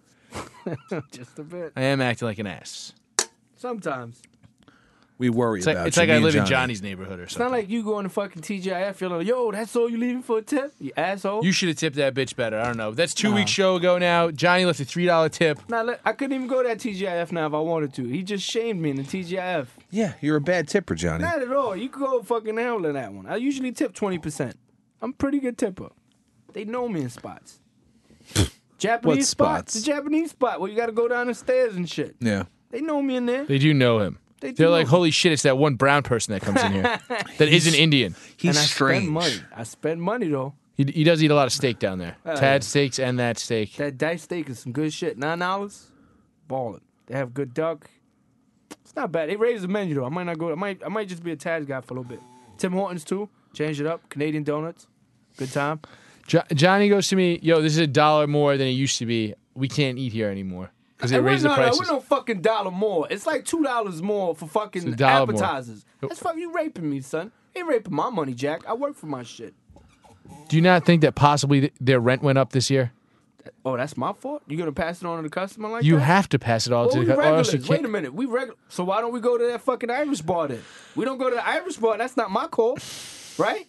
Just a bit. I am acting like an ass. Sometimes. We worry It's like, about it's you, like me I and live in Johnny. Johnny's neighborhood or It's not something. like you going to fucking T G I F. You're like, yo, that's all you leaving for a tip? You asshole. You should have tipped that bitch better. I don't know. That's two weeks show ago now. Johnny left a three dollar tip. Nah, look, I couldn't even go to that T G I F now if I wanted to. He just shamed me in the T G I F. Yeah, you're a bad tipper, Johnny. Not at all. You could go fucking hell in that one. I usually tip twenty percent. I'm a pretty good tipper. They know me in spots. Japanese What spots? spots? The Japanese spot where you got to go down the stairs and shit. Yeah. They know me in there. They do know him. They They're do like, know. holy shit, it's that one brown person that comes in here that isn't Indian. He's and I strange. spend money. I spend money though. He, he does eat a lot of steak down there. Oh, Tad yeah. steaks and that steak. That dice steak is some good shit. Nine dollars, ballin'. They have good duck. It's not bad. They raised the menu though. I might not go. I might. I might just be a Taz guy for a little bit. Tim Hortons too. Change it up. Canadian donuts. Good time. Jo- Johnny goes to me, yo, this is a dollar more than it used to be. We can't eat here anymore because they Hey, raised no, the no, prices. we're no fucking dollar more. It's like two dollars more for fucking It's a dollar more. appetizers. That's fuck you raping me, son. You ain't raping my money, Jack. I work for my shit. Do you not think that possibly th- their rent went up this year? Oh, that's my fault. You gonna pass it on to the customer like You that? have to pass it all Well, to we the cu- or else you regulars. Wait a can't. minute. We regular. So why don't we go to that fucking Irish bar then? We don't go to the Irish bar. That's not my call, right?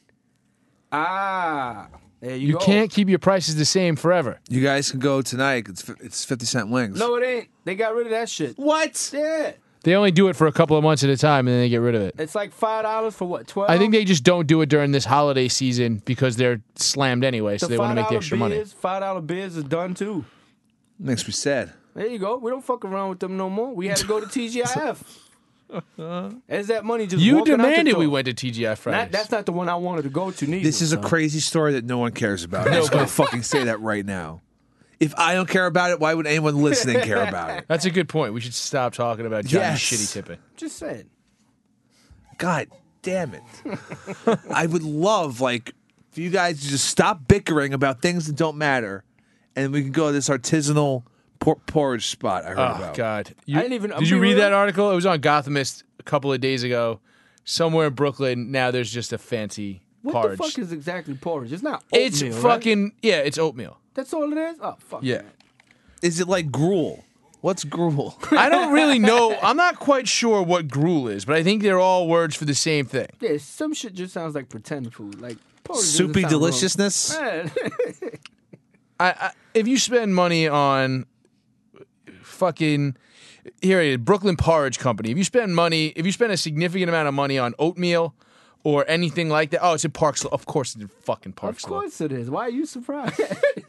Ah, there you, You go. can't keep your prices the same forever. You guys can go tonight. It's fi- it's fifty cent wings. No, it ain't. They got rid of that shit. What? Yeah. They only do it for a couple of months at a time, and then they get rid of it. It's like five dollars for what? Twelve. I think they just don't do it during this holiday season because they're slammed anyway, so the they want to make the five dollar extra money. beers, Five dollar beers is done too. Makes me sad. There you go. We don't fuck around with them no more. We had to go to T G I F. Is that money just You walking out the demanded door? we went to T G I Fridays. Not, that's not the one I wanted to go to. Neither. This is a son. crazy story that no one cares about. I'm just going to fucking say that right now. If I don't care about it, why would anyone listening care about it? That's a good point. We should stop talking about Johnny's Yes. shitty tipping. Just saying. God damn it. I would love, like, for you guys to just stop bickering about things that don't matter, and we can go to this artisanal por- porridge spot I heard Oh, about. God. You, I didn't even- Did you be read real? that article? It was on Gothamist a couple of days ago. Somewhere in Brooklyn, now there's just a fancy What porridge. the fuck is exactly porridge? It's not oatmeal, it's right? fucking, yeah, it's oatmeal. That's all it is? Oh, fuck. Yeah. that. Is it like gruel? What's gruel? I don't really know. I'm not quite sure what gruel is, but I think they're all words for the same thing. Yeah, some shit just sounds like pretend food. Like porridge doesn't Soupy sound wrong. deliciousness? Man. I, I if you spend money on fucking here it is, Brooklyn Porridge Company. If you spend money, if you spend a significant amount of money on oatmeal or anything like that, oh, it's in Park Slope. Of course, it's in fucking Park Of Slope. course it is. Why are you surprised?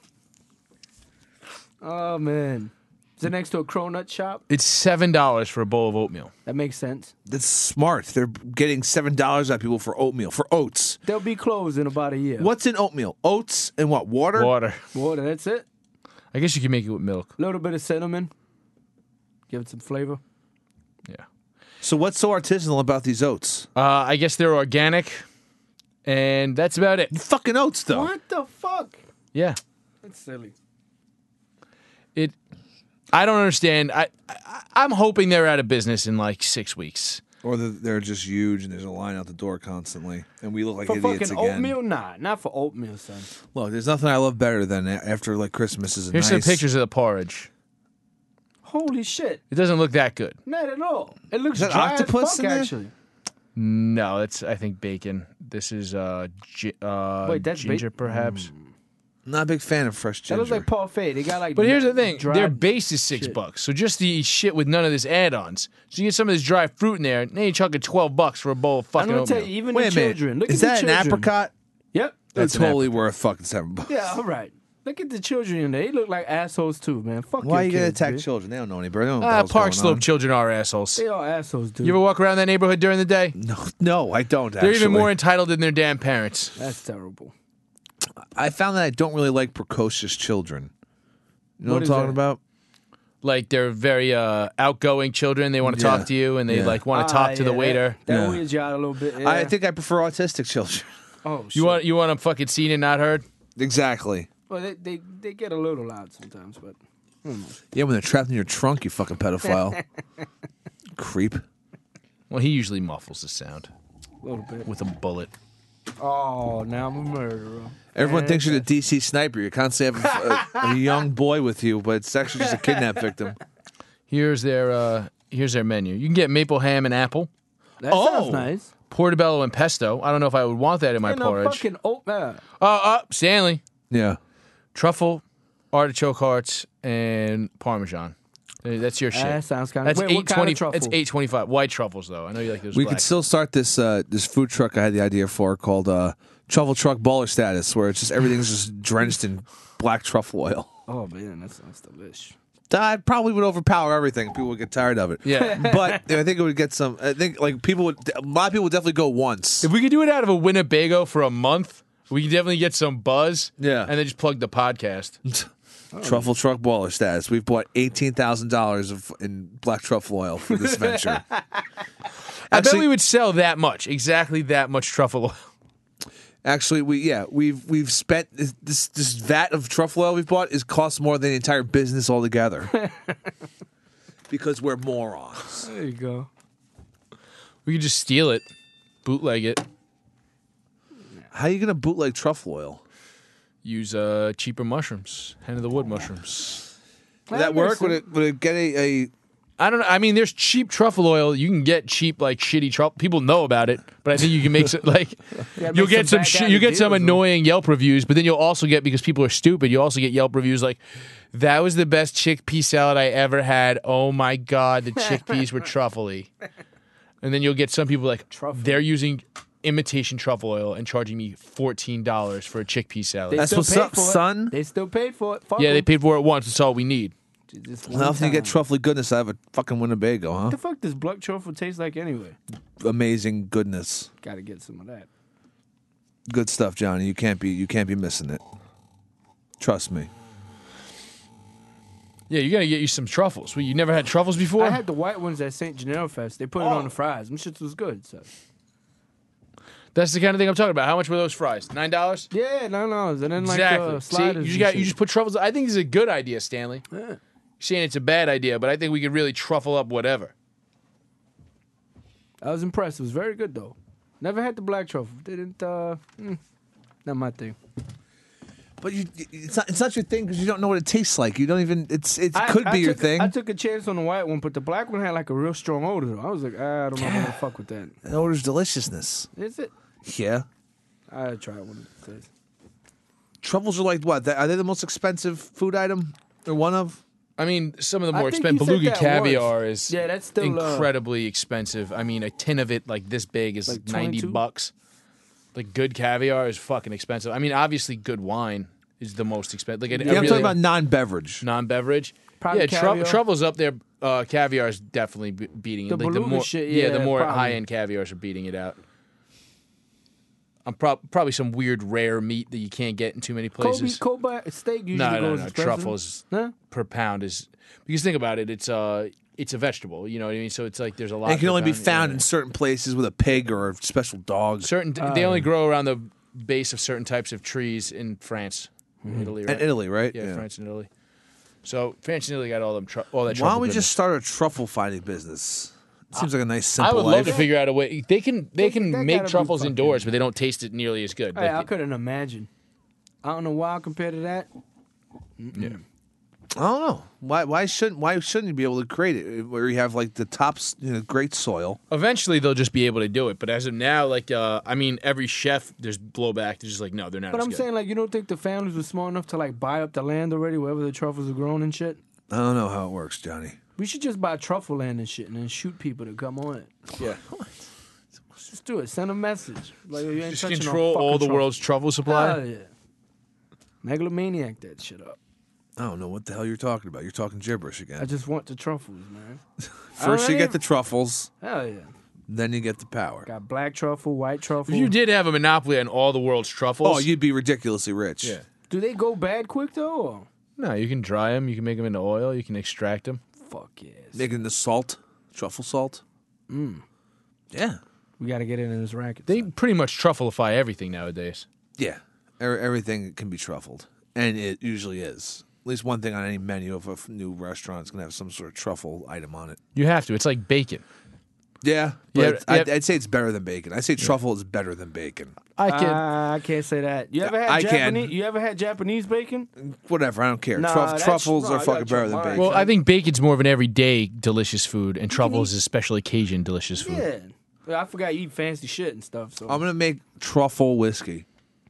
Oh man. Is it next to a cronut shop? It's seven dollars for a bowl of oatmeal. That makes sense. That's smart. They're getting seven dollars out of people for oatmeal, for oats. They'll be closed in about a year. What's in oatmeal? Oats and what? Water? Water. Water, that's it. I guess you can make it with milk. A little bit of cinnamon. Give it some flavor. Yeah. So what's so artisanal about these oats? Uh, I guess they're organic, and that's about it. Fucking oats, though. What the fuck? Yeah. That's silly. It. I don't understand. I, I I'm hoping they're out of business in like six weeks. Or the, they're just huge and there's a line out the door constantly, and we look like For idiots fucking again. oatmeal? Nah, not for oatmeal, son. Look, there's nothing I love better than a- after like Christmas is a Here's nice. some pictures of the porridge. Holy shit. It doesn't look that good. Not at all. It looks Is that dry octopus as fuck, in there? actually. No, that's I think bacon. This is uh, gi- uh Wait, that's ba- ginger, perhaps. Not a big fan of fresh That ginger. looks like parfait. They got like. But here's the thing: dried their base is six shit. bucks. So just the shit with none of this add-ons. So you get some of this dry fruit in there, and then you chucking twelve bucks for a bowl of I'm fucking gonna oatmeal. tell you, even Wait the a minute. children. Look is at that the an children. apricot? Yep. That's That's an totally worth fucking seven bucks. Yeah, all right. Look at the children in there. They look like assholes too, man. Fuck Why are you your gonna kids, attack bitch. children? They don't know any better. They don't know what the Ah, hell's Park going Slope on. children are assholes. They are assholes, dude. You ever walk around that neighborhood during the day? No, no, I don't. They're Actually. even more entitled than their damn parents. That's terrible. I found that I don't really like precocious children. You know What what, I'm is talking that? about? Like they're very uh, outgoing children. They want to Yeah. talk to you, and they Yeah. like want to Ah, talk to yeah, the waiter. That, that Yeah. weirds you out a little bit. Yeah. I think I prefer autistic children. Oh, shit. You want you want them fucking seen and not heard? Exactly. Well, they, they they get a little loud sometimes, but Yeah, when they're trapped in your trunk, you fucking pedophile. Creep. Well, he usually muffles the sound a little bit. with a bullet. Oh, now I'm a murderer. Everyone And thinks you're the D C sniper. You constantly have a, a young boy with you, but it's actually just a kidnap victim. Here's their uh, here's their menu. You can get maple ham and apple, That Oh. sounds nice. portobello and pesto. I don't know if I would want that in my And a porridge. fucking oat man. Uh, uh, Stanley, Yeah. truffle, artichoke hearts, and parmesan. Uh, That's your shit. That sounds kind of. That's Wait, eight what kind twenty. of truffle? That's eight twenty five. White truffles, though. I know you like those. We black. could still start this uh, this food truck I had the idea for called uh, Truffle Truck Baller Status, where it's just everything's just drenched in black truffle oil. Oh man, that sounds delicious. That probably would overpower everything. People would get tired of it. Yeah. But I think it would get some. I think like people would. A lot of people would definitely go once. If we could do it out of a Winnebago for a month, we could definitely get some buzz. Yeah. And then just plug the podcast. Truffle Truck Baller Status. We've bought eighteen thousand dollars of in black truffle oil for this venture. I bet Actually- we would sell that much, exactly that much truffle oil. Actually, we yeah we've we've spent this this, this vat of truffle oil we've bought is cost more than the entire business altogether. Because we're morons. There you go. We could just steal it, bootleg it, How are you gonna bootleg truffle oil? use uh, cheaper mushrooms, hen of the wood mushrooms. Would that work? Would it would it get a, a I don't know. I mean, there's cheap truffle oil. You can get cheap, like shitty truffle. People know about it, but I think you can make some, like Yeah, you'll make get some, some sh- backhanded you get some deals, though. annoying Yelp reviews, but then you'll also get, because people are stupid, you also get Yelp reviews like, that was the best chickpea salad I ever had. Oh my god, the chickpeas were truffly. And then you'll get some people like Truffle. they're using imitation truffle oil and charging me fourteen dollars for a chickpea salad. They That's still what's paid up, for it. son. They still paid for it. Fuck yeah, they 'em. paid for it once. That's all we need. Just one How often you get time. truffly goodness out of a fucking Winnebago, huh? What the fuck does black truffle taste like anyway? Amazing goodness. Got to get some of that. Good stuff, Johnny. You can't be you can't be missing it. Trust me. Yeah, you gotta get you some truffles. Well, you never had truffles before? I had the white ones at Saint Gennaro Fest. They put it on the fries. Them shits was good. So. That's the kind of thing I'm talking about. How much were those fries? Nine dollars? Yeah, no, no. And then like Exactly. uh, See, sliders. you just and got you shit. just put truffles. I think this is a good idea, Stanley. Yeah. You're saying it's a bad idea, but I think we could really truffle up whatever. I was impressed. It was very good though. Never had the black truffle. Didn't. uh mm, Not my thing. But you, it's not it's not your thing because you don't know what it tastes like. You don't even. It's it I- could I be your took a- thing. I took a chance on the white one, but the black one had like a real strong odor. Though. I was like, ah, I don't know if I'm gonna fuck with that. It orders deliciousness. Is it? Yeah. I try it one of the days. Truffles are like what? Are they the most expensive food item or one of? I mean, some of the I more think expensive you said beluga that caviar once. is Yeah, that's still, uh, incredibly expensive. I mean, a tin of it like this big is Like ninety twenty-two? bucks. Like good caviar is fucking expensive. I mean, obviously, good wine is the most expensive. Like a, Yeah, a I'm really talking about non-beverage. non-beverage. Probably yeah, tru- caviar. truffles up there. Uh, caviar is definitely be- beating it. The like beluga more, shit, yeah, the yeah, more probably. high-end caviars are beating it out. I'm prob- probably some weird rare meat that you can't get in too many Kobe, places. Kobe steak usually No, no, goes no. expensive. Truffles Huh? per pound is because think about it. It's uh, it's a vegetable. You know what I mean? So it's like there's a lot. And it can per only be pound, found yeah. in certain places with a pig or a special dog. certain. they only grow around the base of certain types of trees in France, Italy, right? And Italy, right? Yeah, France and Italy. So France and Italy got all them. Tru- all that. Why truffle don't we goodness. just start a truffle finding business? It seems like a nice I simple would love life. to figure out a way. They can they That- can that make gotta be truffles fucking- indoors, but they don't taste it nearly as good. Hey, I Like, couldn't imagine. I don't know why compared to that. yeah. I don't know why. Why shouldn't Why shouldn't you be able to create it where you have like the top, you know, great soil? Eventually, they'll just be able to do it. But as of now, like uh, I mean, every chef there's blowback. They're just like, no, they're not. But as I'm good. saying, like, you don't think the families were smart enough to like buy up the land already, wherever the truffles are grown and shit? I don't know how it works, Johnny. We should just buy truffle land and shit, and then shoot people to come on it. yeah. Let's just do it. Send a message. Like, you ain't Just touching no control fucking all the truffle. world's truffle supply. Hell yeah. Megalomaniac that shit up. I don't know what the hell you're talking about. You're talking gibberish I again. just want the truffles, man. First, you I get ain't- the truffles, Hell yeah. then you get the power. Got black truffle, white truffle. If you did have a monopoly on all the world's truffles, Oh, you'd be ridiculously rich. yeah. Do they go bad quick though? Or? No, you can dry them. You can make them into oil. You can extract them. Fuck yes. Making the salt, truffle salt. Mm. Yeah, We got to get it in this racket. They pretty much truffleify everything nowadays. yeah. Er- everything can be truffled, and it usually is. At least one thing on any menu of a f- new restaurant is going to have some sort of truffle item on it. You have to. It's like bacon. Yeah, Yeah, but I'd, yeah. I'd say it's better than bacon. I say truffle is better than bacon. I can. Uh, I can't say that. You ever had I can. Japanese? You ever had Japanese bacon? Whatever, I don't care. Nah, Truff- that's- truffles no, are I fucking got your better than mind. bacon. well, I think bacon's more of an everyday delicious food, and truffles is a special occasion delicious food. Yeah. Well, I forgot you eat fancy shit and stuff. So I'm gonna make truffle whiskey.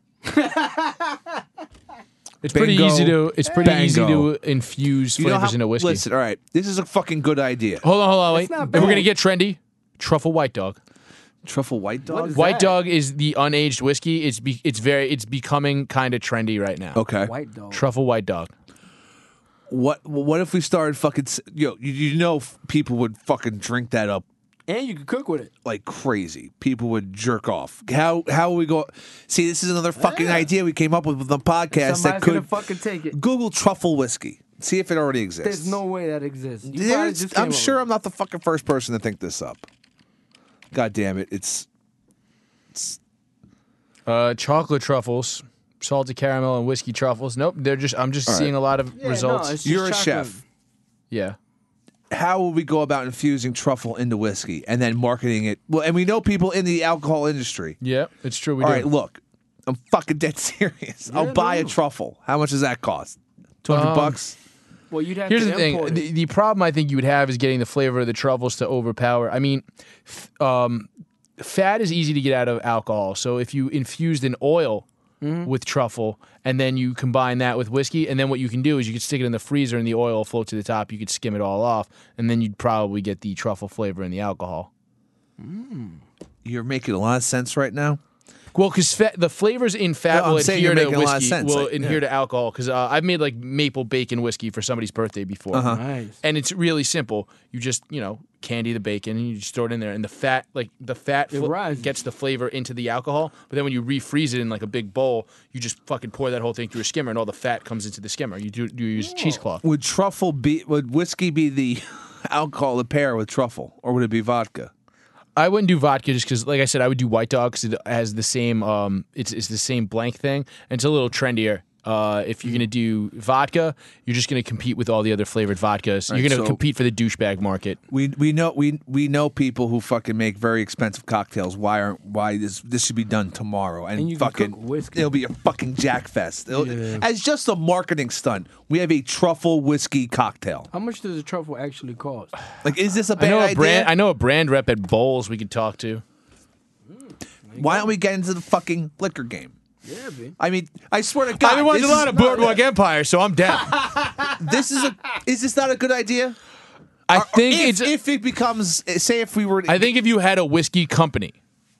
It's pretty Bingo. easy to. It's pretty easy Bango. to infuse You know flavors how- into whiskey. Listen, all right, this is a fucking good idea. Hold on, hold on, wait. It's not If we're bad. gonna get trendy, truffle white dog. Truffle white dog. is White that? dog is the unaged whiskey. It's be, it's very it's becoming kind of trendy right now. Okay. white dog. Truffle white dog. What What if we started fucking? s- Yo, you, you know, f- people would fucking drink that up And you can cook with it. like crazy. People would jerk off. How How we go? See, this is another fucking Yeah. idea we came up with with the podcast Somebody's that gonna could fucking take it. Google truffle whiskey. See if it already exists. There's no way that exists. You probably There's- just came I'm up sure with I'm not the fucking first person to think this up. God damn it! It's Uh, chocolate truffles, salted caramel, and whiskey truffles. Nope, they're just. I'm just All right. seeing a lot of it. Yeah, results. No, it's just You're a chocolate. chef. yeah. how will we go about infusing truffle into whiskey and then marketing it? Well, and we know people in the alcohol industry. Yeah, it's true. We All do. right, look, I'm fucking dead serious. I'll Yeah, buy no. a truffle. How much does that cost? Two hundred Um, bucks. Well, you'd have Here's to the thing: import it. the, the problem I think you would have is getting the flavor of the truffles to overpower. I mean, f- um, fat is easy to get out of alcohol. So if you infused an oil Mm-hmm. with truffle and then you combine that with whiskey, and then what you can do is you could stick it in the freezer and the oil will float to the top. You could skim it all off, and then you'd probably get the truffle flavor in the alcohol. You're making a lot of sense right now. Well, because the flavors in fat No, I'm will saying adhere you're to making a lot of whiskey, sense, will like, adhere yeah. to alcohol. Because uh, I've made like maple bacon whiskey for somebody's birthday before, Uh-huh. Nice. and it's really simple. You just you know candy the bacon and you just throw it in there, and the fat like the fat It fl- rises. gets the flavor into the alcohol. But then when you refreeze it in like a big bowl, you just fucking pour that whole thing through a skimmer, and all the fat comes into the skimmer. You do you use cheesecloth. Would truffle be? Would whiskey be the alcohol to pair with truffle, or would it be vodka? I wouldn't do vodka just because, like I said, I would do White Dog because it has the same. Um, it's it's the same blank thing. And it's a little trendier. Uh, if you're gonna do vodka, you're just gonna compete with all the other flavored vodkas. Right, you're gonna so- compete for the douchebag market. We we know we we know people who fucking make very expensive cocktails. Why aren't why this this should be done tomorrow? And, And you can fucking cook whiskey. it'll be a fucking jack fest. It'll- Yeah. As just a marketing stunt, we have a truffle whiskey cocktail. How much does a truffle actually cost? Like, is this a I bad know a idea? brand. I know a brand rep at Bowls we could talk to. Why don't we get into the fucking liquor game? Yeah, B. I mean, I swear to God, I've been watching this a lot is of Boardwalk Empire, so I'm down. This is a is this not a good idea? I Or- or think if, it's. if it becomes say if we were I think if you had a whiskey company,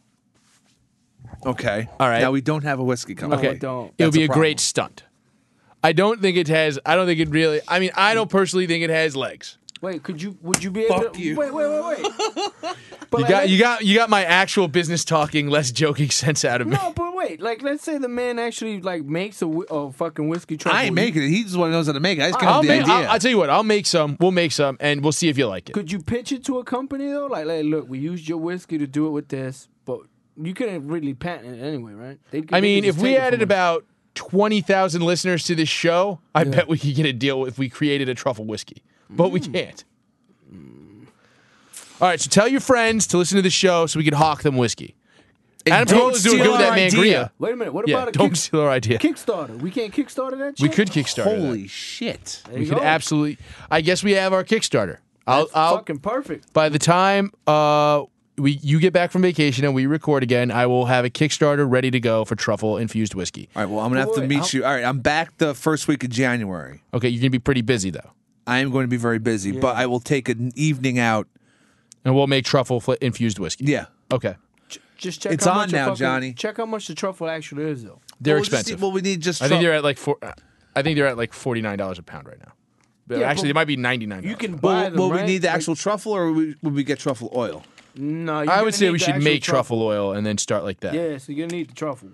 okay, All right. Now we don't have a whiskey company. okay, I don't. it would That's be a a, problem. great stunt. I don't think it has. I don't think it really. I mean, I don't personally think it has legs. Wait, could you? Would you be able Fuck to? you. Wait, wait, wait, wait. But You like, got let's- you got you got my actual business talking, less joking sense out of me. No, but wait. Like, let's say the man actually like makes a, whi- a fucking whiskey truffle. I ain't making it. He's the one who knows how to make it. I just came I'll, up with the make, idea. I'll, I'll tell you what. I'll make some. We'll make some, and we'll see if you like it. Could you pitch it to a company though? Like, like, look, we used your whiskey to do it with this, but you couldn't really patent it anyway, right? They, I they mean, could if just we take it added from us. about twenty thousand listeners to this show, I bet we could get a deal if we created a truffle whiskey. But we can't. All right, so tell your friends to listen to the show so we can hawk them whiskey. Adam don't Carolla's doing steal good with our that idea. Mangria. Wait a minute. What Yeah, about a don't kick- steal our idea. Kickstarter? We can't Kickstarter that shit. We could Kickstarter that. Holy shit! There We you could go. absolutely. I guess we have our Kickstarter. I'll, That's I'll fucking perfect. by the time uh we you get back from vacation and we record again, I will have a Kickstarter ready to go for truffle infused whiskey. All right, well, I'm gonna have to Wait, meet how- you. All right, I'm back the first week of January. Okay, you're gonna be pretty busy though, I am going to be very busy, but I will take an evening out. and we'll make truffle fl- infused whiskey. Yeah, Okay, Just check. It's how on much a now, fucking- Johnny. Check how much the truffle actually is though. they're Well, we'll just expensive. need- well, we need just. I think tru- they're at like four. I think they're at like forty nine dollars a pound right now. But Yeah, actually, but they might be ninety nine. You can buy Well, them. will we right? need the Like- actual truffle, or would we, would we get truffle oil? No, you're I gonna would say need we the should actual make truffle oil and then start like that. Yeah, so you're gonna need the truffle.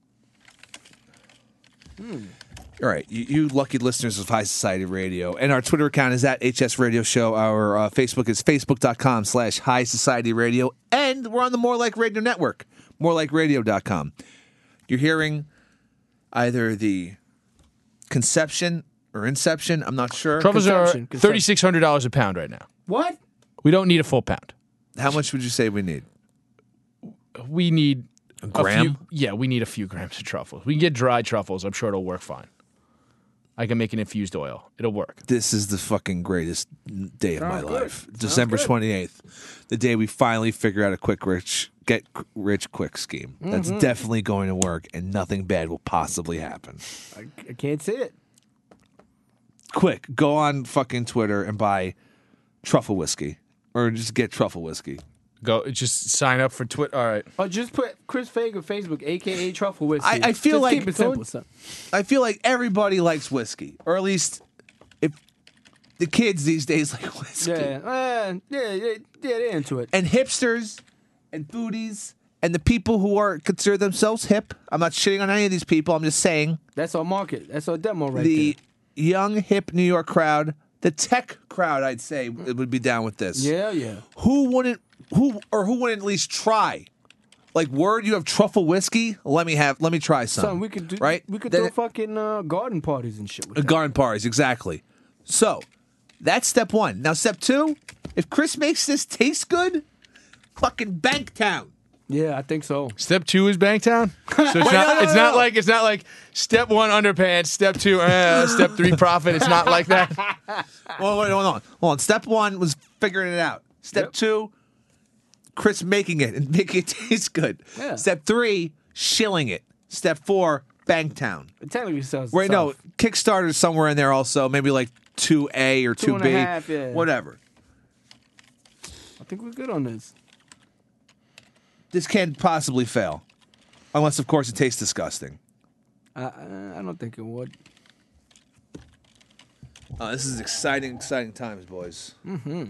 All right, you, you lucky listeners of High Society Radio. And our Twitter account is at H S Radio Show. Our uh, Facebook is facebook.com slash High Society Radio. And we're on the More Like Radio Network, more like radio dot com. You're hearing either the conception or inception, I'm not sure. Truffles are Consumption, consumption. thirty six hundred dollars a pound right now. What? We don't need a full pound. How much would you say we need? We need a gram? few, yeah, we need a few grams of truffles. We can get dried truffles. I'm sure it'll work fine. I can make an infused oil. It'll work. This is the fucking greatest day of my Sounds good. life. Sounds December good. twenty-eighth, the day we finally figure out a quick rich, get qu- rich quick scheme. That's Mm-hmm. definitely going to work, and nothing bad will possibly happen. I, I can't say it. Quick, go on fucking Twitter and buy truffle whiskey, or just get truffle whiskey. Go just sign up for Twitter. All right. Or just put Chris Fagan Facebook, aka Truffle Whiskey. I- I feel Just like- keep it simple, son. I feel like everybody likes whiskey, or at least if the kids these days like whiskey. Yeah, uh, yeah, yeah, yeah, they're into it. And hipsters and foodies and the people who are consider themselves hip. I'm not shitting on any of these people. I'm just saying That's our market. That's our demo right the young hip New York crowd, the tech crowd, I'd say it would be down with this. there. Yeah, yeah. Who wouldn't who or who wouldn't at least try? Like, word, you have truffle whiskey? Let me have let me try some. Son, we could do right? We could Then throw it- fucking uh, garden parties and shit with Uh, that. garden parties, exactly. So that's step one. Now, step two, if Chris makes this taste good, fucking Banktown. Yeah, I think so. Step two is Bangtown. So it's not. no, no, it's no, not no. like it's not like step one underpants, step two, uh, step three profit. It's not like that. Well, wait, hold on. Hold on. Step one was figuring it out. Step Yep. two, Chris making it and making it taste good. Yeah. Step three, shilling it. Step four, Bangtown. It technically sells. Wait, no, itself. Kickstarter's somewhere in there also. Maybe like two A or Two two and B. a half, yeah. Whatever. I think we're good on this. This can't possibly fail. Unless, of course, it tastes disgusting. I I, I don't think it would. Uh, this is exciting, exciting times, boys. Mm-hmm.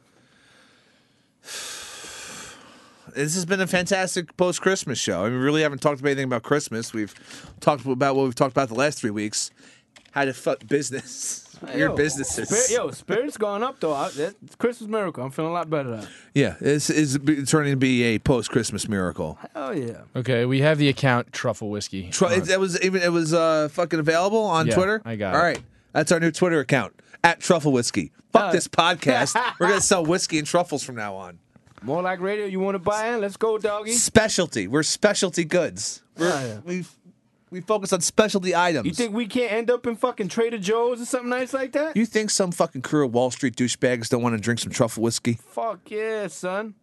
This has been a fantastic post-Christmas show. I mean, we really haven't talked about anything about Christmas. We've talked about what we've talked about the last three weeks. How to fuck business. Weird Yo, businesses. Spirit, yo, spirit's going up though. I, that, it's Christmas miracle. I'm feeling a lot better now. Yeah, this is b- turning to be a post-Christmas miracle. Oh yeah. Okay, we have the account Truffle Whiskey. Tru- it, it was even it was uh, fucking available on Yeah, Twitter. I got All it. right, that's our new Twitter account at Truffle Whiskey. Fuck Uh, this podcast. We're gonna sell whiskey and truffles from now on. More like radio. You want to buy in? Let's go, doggy. Specialty. We're specialty goods. We're, Oh, yeah. we we focus on specialty items. You think we can't end up in fucking Trader Joe's or something nice like that? You think some fucking crew of Wall Street douchebags don't want to drink some truffle whiskey? Fuck yeah, son.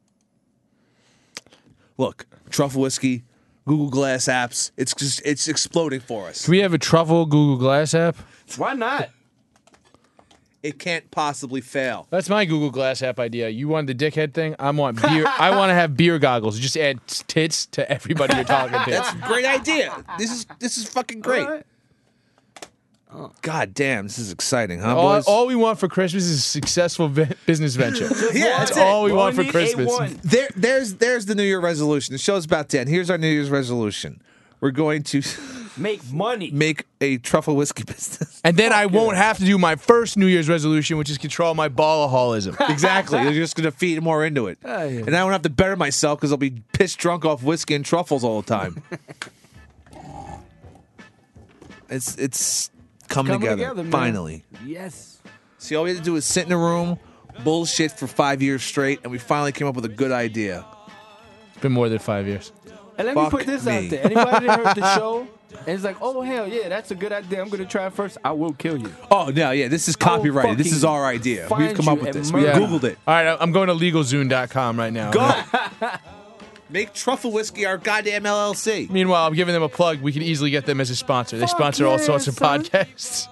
Look, truffle whiskey, Google Glass apps. It's just it's exploding for us. Can we have a Truffle Google Glass app? Why not? It can't possibly fail. That's my Google Glass app idea. You want the dickhead thing? I want beer. I want to have beer goggles. Just add tits to everybody you're talking to. That's a great idea. This is this is fucking great. All right. God damn, this is exciting, huh, all, boys? all we want for Christmas is a successful vi- business venture. Yeah, That's that's it. all we We want for need A Christmas. one. There, there's there's the New Year resolution. The show's about ten. Here's our New Year's resolution. We're going to Make money. make a truffle whiskey business. And then I won't have to do my first New Year's resolution, which is control my ballaholicism. Exactly. You're just going to feed more into it. Oh, yeah. And I won't have to better myself because I'll be pissed drunk off whiskey and truffles all the time. it's it's come Coming together, together, man. finally. Yes. See, all we had to do was sit in a room, bullshit for five years straight, and we finally came up with a good idea. It's been more than five years. And let Fuck me put this me. out there. Anybody that heard the show and it's like, oh hell yeah, that's a good idea. I'm gonna try it first. I will kill you. Oh, no, yeah, this is copyrighted. This is fucking our idea. find We've come you up with and this. We murder Googled it. All right, I'm going to LegalZoom dot com right now. Go! Make truffle whiskey our goddamn L L C. Meanwhile, I'm giving them a plug. We can easily get them as a sponsor. They Fuck sponsor all yeah, sorts of son. podcasts.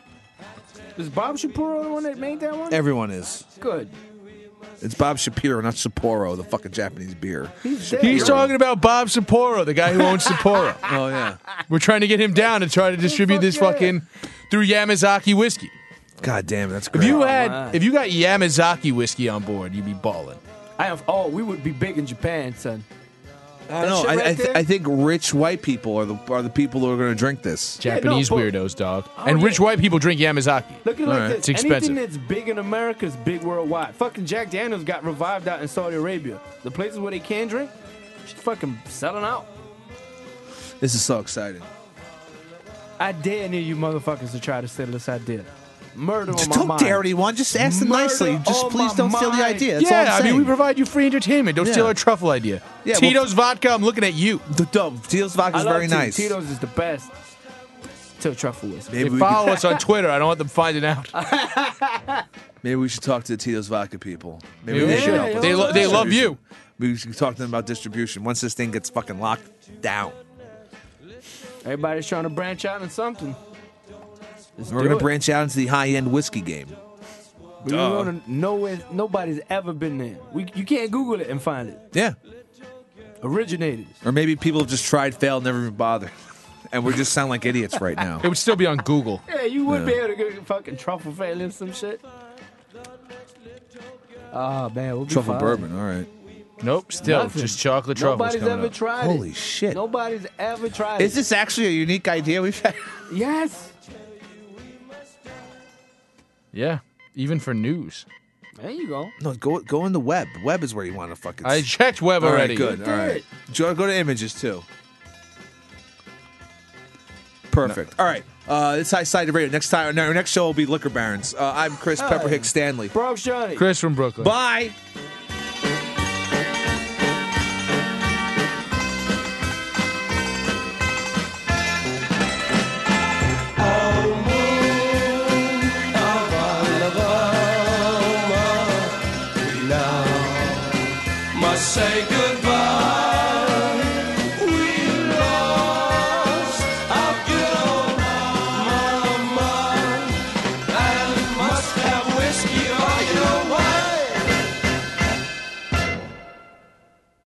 Is Bob Shapiro the one that made that one? Everyone is. Good. It's Bob Shapiro, not Sapporo, the fucking Japanese beer. He's dead. He's talking about Bob Sapporo, the guy who owns Sapporo. Oh, yeah. We're trying to get him down to try to distribute fuck this yeah. fucking through Yamazaki whiskey. God damn it, that's If great. you Oh, had, my. if you got Yamazaki whiskey on board, you'd be balling. I have. Oh, we would be big in Japan, son. I don't know. shit I, right I, th- there? I think rich white people are the are the people who are going to drink this. Yeah, no, Japanese but- weirdos, dog. Oh, and rich yeah. white people drink Yamazaki. Look at it like Alright. this. It's expensive. Anything that's big in America is big worldwide. Fucking Jack Daniels got revived out in Saudi Arabia. The places where they can drink, just fucking selling out. This is so exciting. I dare any of you motherfuckers to try to steal this idea. Murder on Just my don't mind. dare anyone. Just ask them Murder nicely. Just on please my don't steal the mind. idea. That's all I'm yeah, I mean, saying. we provide you free entertainment. Don't Yeah. steal our truffle idea. Yeah, well- Tito's vodka, I'm looking at you. The dumb. Tito's vodka I is love very Tito. nice. Tito's is the best. Till truffle whiskey. Maybe They we, follow us on Twitter. I don't want them finding out. maybe we should talk to the Tito's vodka people. Maybe Maybe they we should should. help us They, with lo- they love distribution. you. Maybe we should talk to them about distribution once this thing gets fucking locked down. Everybody's trying to branch out in something. Let's We're do going to it. branch out into the high-end whiskey game. We want to know where nobody's ever been there. We, you can't Google it and find it. Yeah. Originators. Or maybe people have just tried, failed, never even bothered. And we just sound like idiots right now. It would still be on Google. Yeah, you would Yeah. be able to get fucking truffle fail and some shit. Oh man, we'll be Truffle fine. bourbon, all right. Nope, still Nothing. just chocolate truffles Nobody's coming ever up. tried it. Holy shit. Nobody's ever tried Is it. this actually a unique idea we've had? Yes. Yeah, even for news. There you go. No, go go in the web. Web is where you want to fucking. I checked web all right, already. good. You All right. did. Go, go to images too. Perfect. All right. Uh, it's High Side Radio. Next time, no, our next show will be Liquor Barons. Uh, I'm Chris Hey. Pepper Hicks Stanley. Bronx Johnny. Chris from Brooklyn. Bye. say